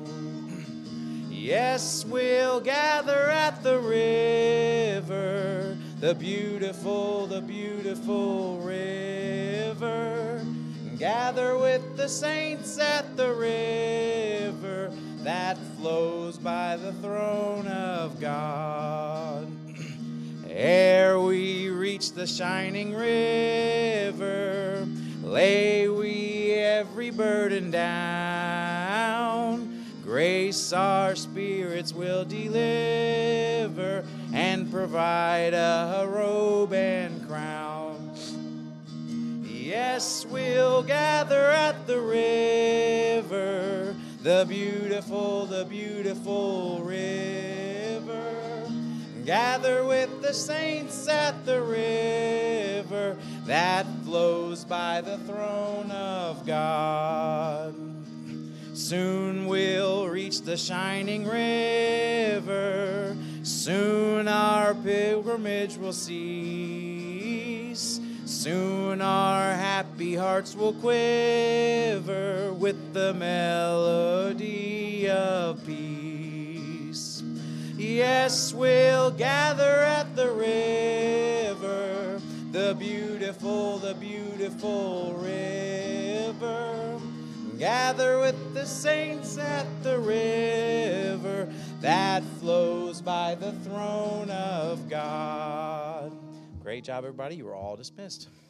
Yes, we'll gather at the river, the beautiful, the beautiful river. Gather with the saints at the river that flows by the throne of God. Ere we reach the shining river, lay we every burden down. Grace our spirits will deliver and provide a robe and crown. Yes, we'll gather at the river, the beautiful, the beautiful river. Gather with the saints at the river that flows by the throne of God. Soon we'll reach the shining river. Soon our pilgrimage will cease. Soon our happy hearts will quiver with the melody of peace. Yes, we'll gather at the river, beautiful, the beautiful river. Gather with the saints at the river that flows by the throne of God. Great job, everybody. You are all dismissed.